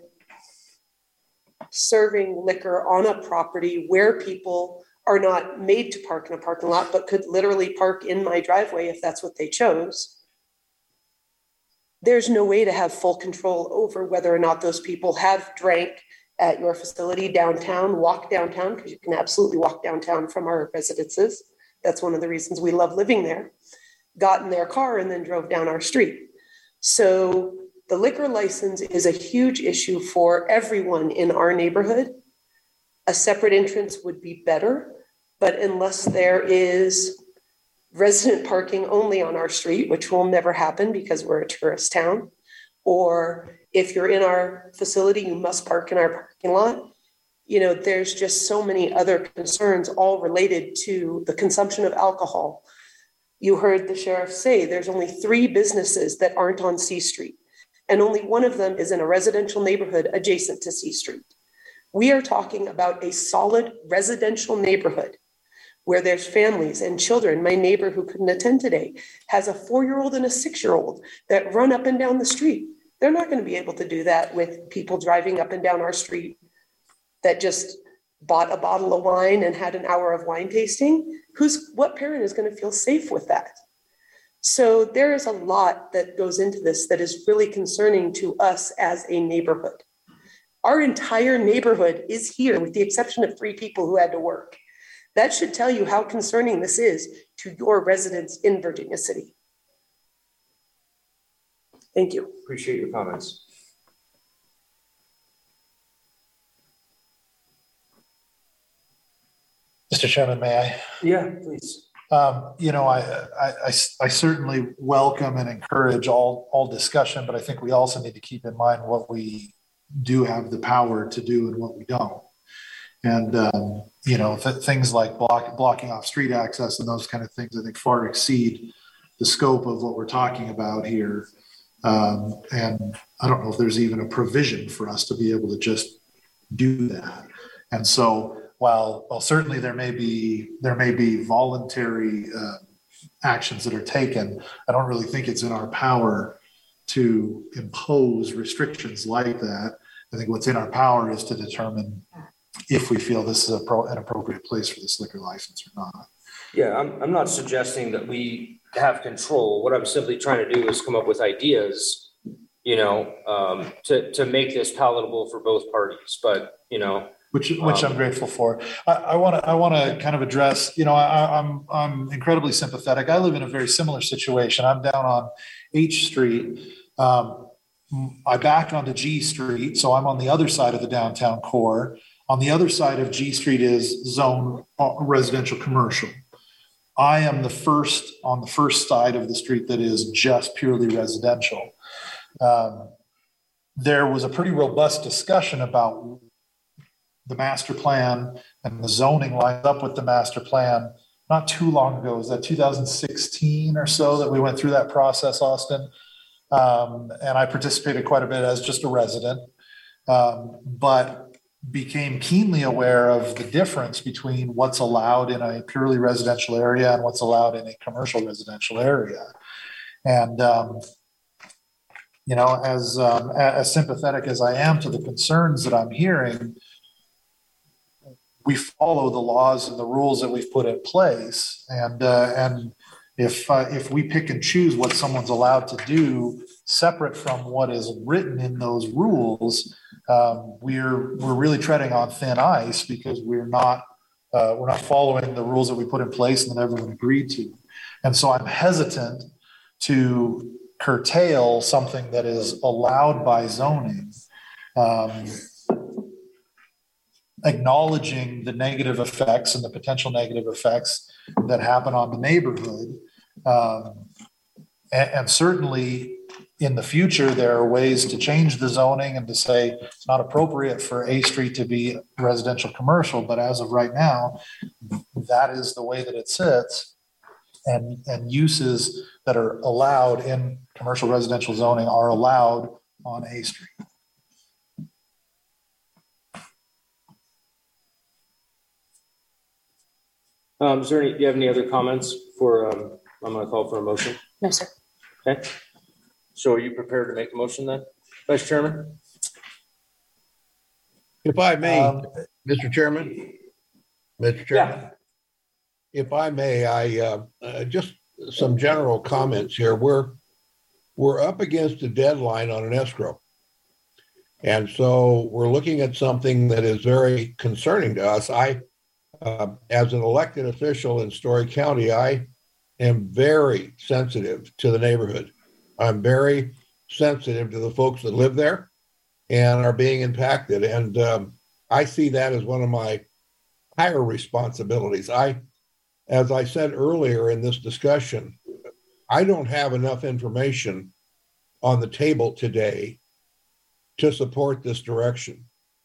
serving liquor on a property where people are not made to park in a parking lot, but could literally park in my driveway if that's what they chose, there's no way to have full control over whether or not those people have drank at your facility downtown, walk downtown, because you can absolutely walk downtown from our residences. That's one of the reasons we love living there. Got in their car and then drove down our street. So the liquor license is a huge issue for everyone in our neighborhood. A separate entrance would be better, but unless there is resident parking only on our street, which will never happen because we're a tourist town, or if you're in our facility, you must park in our parking lot. You know, there's just so many other concerns all related to the consumption of alcohol. You heard the sheriff say there's only 3 businesses that aren't on C Street, and only one of them is in a residential neighborhood adjacent to C Street. We are talking about a solid residential neighborhood where there's families and children. My neighbor who couldn't attend today has a 4-year-old and a 6-year-old that run up and down the street. They're not going to be able to do that with people driving up and down our street that just bought a bottle of wine and had an hour of wine tasting. What parent is going to feel safe with that? So there is a lot that goes into this that is really concerning to us as a neighborhood. Our entire neighborhood is here with the exception of 3 people who had to work. That should tell you how concerning this is to your residents in Virginia City. Thank you. Appreciate your comments. Mr. Chairman, may I? Yeah, please. I certainly welcome and encourage all discussion, but I think we also need to keep in mind what we do have the power to do and what we don't. And, things like blocking off street access and those kind of things, I think far exceed the scope of what we're talking about here. And I don't know if there's even a provision for us to be able to just do that. And so while certainly there may be voluntary actions that are taken, I don't really think it's in our power to impose restrictions like that. I think what's in our power is to determine if we feel this is an appropriate place for this liquor license or not. Yeah, I'm not suggesting that we have control. What I'm simply trying to do is come up with ideas, to make this palatable for both parties. But, which I'm grateful for. I want to kind of address, I'm incredibly sympathetic. I live in a very similar situation. I'm down on H Street. I back onto G Street, so I'm on the other side of the downtown core. On the other side of G Street is zone residential commercial. I am on the first side of the street that is just purely residential. There was a pretty robust discussion about the master plan, and the zoning lines up with the master plan not too long ago. Was that 2016 or so that we went through that process, Austin? And I participated quite a bit as just a resident, but became keenly aware of the difference between what's allowed in a purely residential area and what's allowed in a commercial residential area. And, as sympathetic as I am to the concerns that I'm hearing, we follow the laws and the rules that we've put in place. And if we pick and choose what someone's allowed to do separate from what is written in those rules, we're really treading on thin ice, because we're not following the rules that we put in place and that everyone agreed to. And so I'm hesitant to curtail something that is allowed by zoning, acknowledging the negative effects and the potential negative effects that happen on the neighborhood. And certainly in the future, there are ways to change the zoning and to say it's not appropriate for A Street to be residential commercial, but as of right now, that is the way that it sits. And uses that are allowed in commercial residential zoning are allowed on A Street. Do you have any other comments for, I'm going to call for a motion? No, sir. Okay. So are you prepared to make a motion then, Vice Chairman? If I may, Mr. Chairman, Yeah. If I may, I just some general comments here. We're up against a deadline on an escrow. And so we're looking at something that is very concerning to us. As an elected official in Story County, I am very sensitive to the neighborhood. I'm very sensitive to the folks that live there and are being impacted. And I see that as one of my higher responsibilities. As I said earlier in this discussion, I don't have enough information on the table today to support this direction.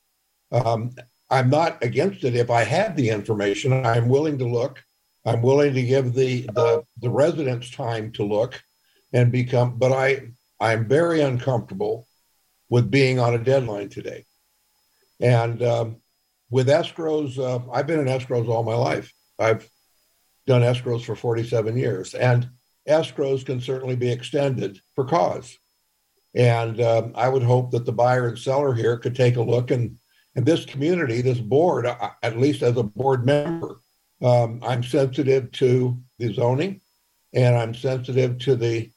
I'm not against it. If I had the information, I'm willing to look. I'm willing to give the residents time to look and but I'm very uncomfortable with being on a deadline today. And with escrows, I've been in escrows all my life. I've done escrows for 47 years, and escrows can certainly be extended for cause. And I would hope that the buyer and seller here could take a look, and this community, this board, at least as a board member, I'm sensitive to the zoning, and I'm sensitive to the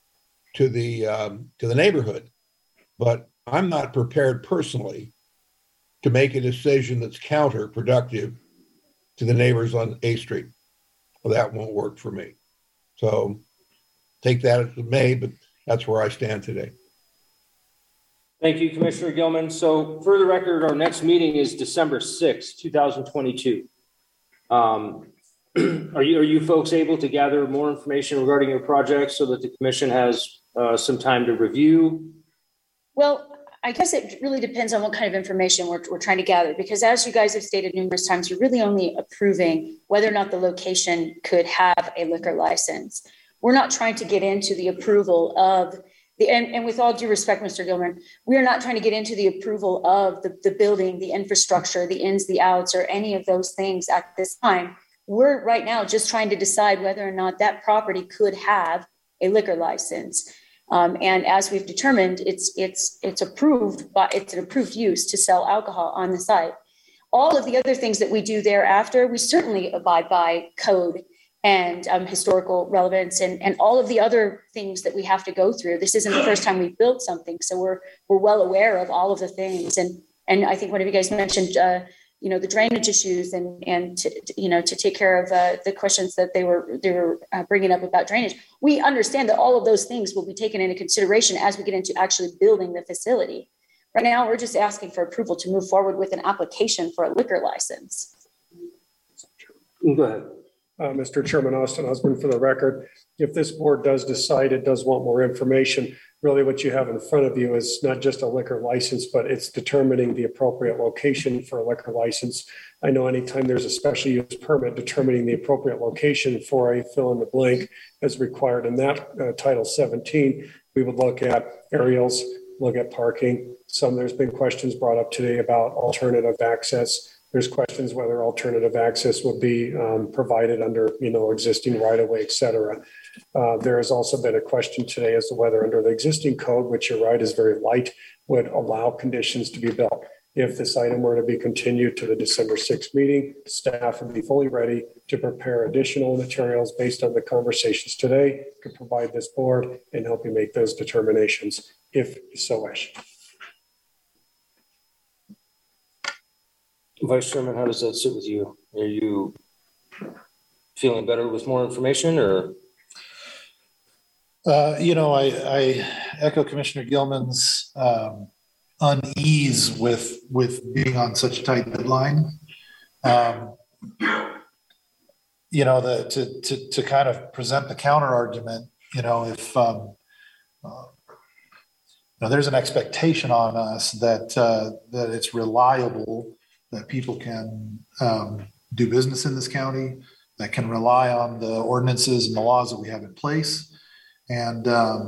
neighborhood, but I'm not prepared personally to make a decision that's counterproductive to the neighbors on A Street. Well, that won't work for me. So take that as it may, but that's where I stand today. Thank you, Commissioner Gilman. So for the record, our next meeting is December 6th, 2022. Are you folks able to gather more information regarding your project so that the commission has some time to review? Well, I guess it really depends on what kind of information we're trying to gather, because as you guys have stated numerous times, you're really only approving whether or not the location could have a liquor license. We're not trying to get into the approval of And with all due respect, Mr. Gilman, we are not trying to get into the approval of the building, the infrastructure, the ins, the outs, or any of those things at this time. We're right now just trying to decide whether or not that property could have a liquor license. And as we've determined, it's approved, but it's an approved use to sell alcohol on the site. All of the other things that we do thereafter, we certainly abide by code and historical relevance and all of the other things that we have to go through. This isn't the first time we've built something, so we're well aware of all of the things. And I think one of you guys mentioned, the drainage issues and to take care of the questions that they were bringing up about drainage. We understand that all of those things will be taken into consideration as we get into actually building the facility. Right now, we're just asking for approval to move forward with an application for a liquor license. Go ahead. Mr. Chairman, Austin Osborne for the record. If this board does decide it does want more information, really what you have in front of you is not just a liquor license, but it's determining the appropriate location for a liquor license. I know anytime there's a special use permit, determining the appropriate location for a fill in the blank as required in that Title 17, we would look at aerials, look at parking. There's been questions brought up today about alternative access. There's questions whether alternative access would be provided under, existing right-of-way, et cetera. There has also been a question today as to whether under the existing code, which you're right is very light, would allow conditions to be built. If this item were to be continued to the December 6th meeting, staff would be fully ready to prepare additional materials based on the conversations today to provide this board and help you make those determinations if you so wish. Vice Chairman, how does that sit with you? Are you feeling better with more information or? I echo Commissioner Gilman's unease with being on such a tight deadline. To kind of present the counter argument, if there's an expectation on us that it's reliable, that people can do business in this county, that can rely on the ordinances and the laws that we have in place. And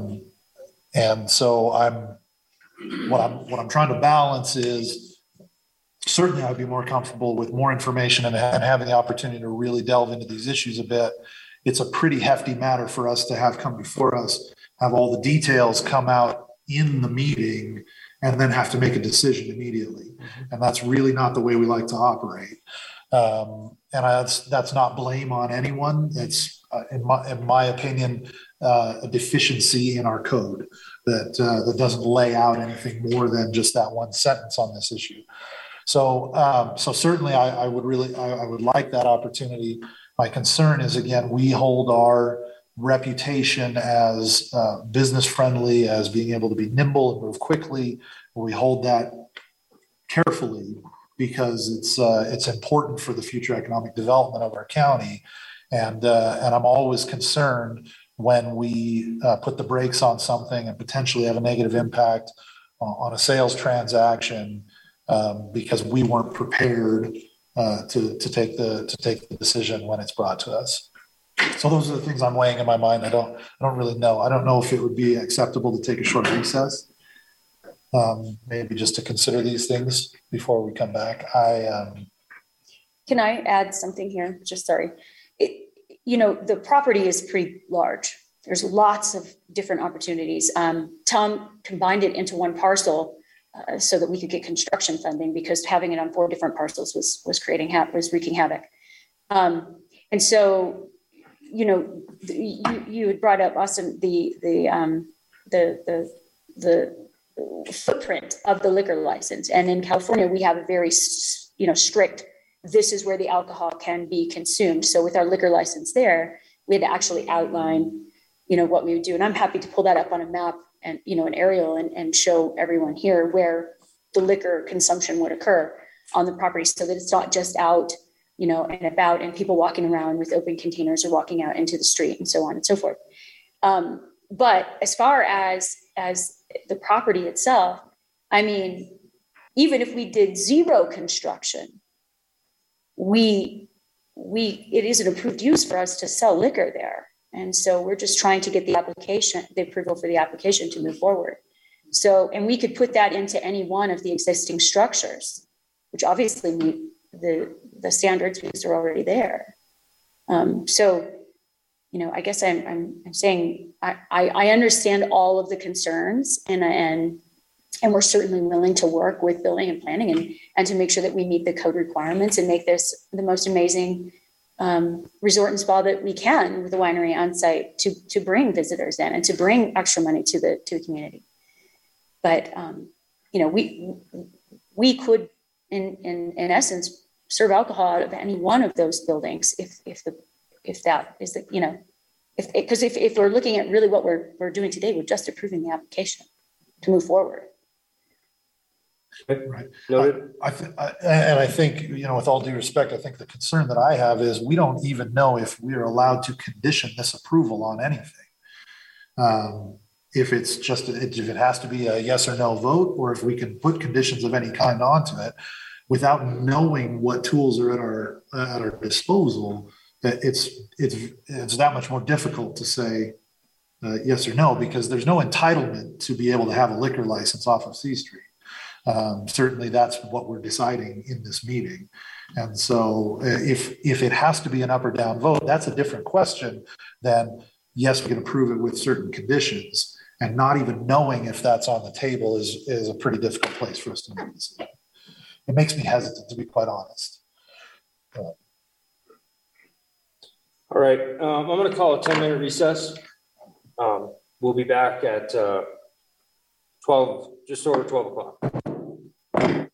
so what I'm trying to balance is certainly I'd be more comfortable with more information and having the opportunity to really delve into these issues a bit. It's a pretty hefty matter for us to have come before us, have all the details come out in the meeting, and then have to make a decision immediately. And that's really not the way we like to operate. That's not blame on anyone. It's, in my opinion, a deficiency in our code that doesn't lay out anything more than just that one sentence on this issue. So certainly I would like that opportunity. My concern is, again, we hold our reputation as business friendly, as being able to be nimble and move quickly. We hold that carefully because it's important for the future economic development of our county. And I'm always concerned when we put the brakes on something and potentially have a negative impact on a sales transaction because we weren't prepared to take the decision when it's brought to us. So those are the things I'm weighing in my mind. I don't really know. I don't know if it would be acceptable to take a short recess, maybe just to consider these things before we come back. Can I add something here? Just sorry. The property is pretty large. There's lots of different opportunities. Tom combined it into one parcel so that we could get construction funding, because having it on 4 different parcels was wreaking havoc. And so, you had brought up, Austin, the footprint of the liquor license. And in California, we have a very, strict, this is where the alcohol can be consumed. So with our liquor license there, we had to actually outline, what we would do. And I'm happy to pull that up on a map and, an aerial and show everyone here where the liquor consumption would occur on the property, so that it's not just out, and about, and people walking around with open containers or walking out into the street and so on and so forth. But as far as the property itself, I mean, even if we did zero construction, it is an approved use for us to sell liquor there. And so we're just trying to get the approval for the application to move forward. So, and we could put that into any one of the existing structures, which obviously meet the standards because they're already there. So, you know, I guess I'm saying I understand all of the concerns and we're certainly willing to work with building and planning and to make sure that we meet the code requirements and make this the most amazing resort and spa that we can with the winery on site to bring visitors in and to bring extra money to the community. But you know, we could in essence serve alcohol out of any one of those buildings if that is the, you know, because if we're looking at really what we're doing today, we're just approving the application to move forward. Right. I think, you know, with all due respect, I think the concern that I have is we don't even know if we're allowed to condition this approval on anything. If it's just, if it has to be a yes or no vote, or if we can put conditions of any kind onto it without knowing what tools are at our disposal, it's that much more difficult to say yes or no, because there's no entitlement to be able to have a liquor license off of C Street. Certainly that's what we're deciding in this meeting. And so if it has to be an up or down vote, that's a different question than yes, we can approve it with certain conditions, and not even knowing if that's on the table is a pretty difficult place for us to make this. It makes me hesitant, to be quite honest. All right, I'm going to call a 10-minute recess. We'll be back at 12, just over 12 o'clock.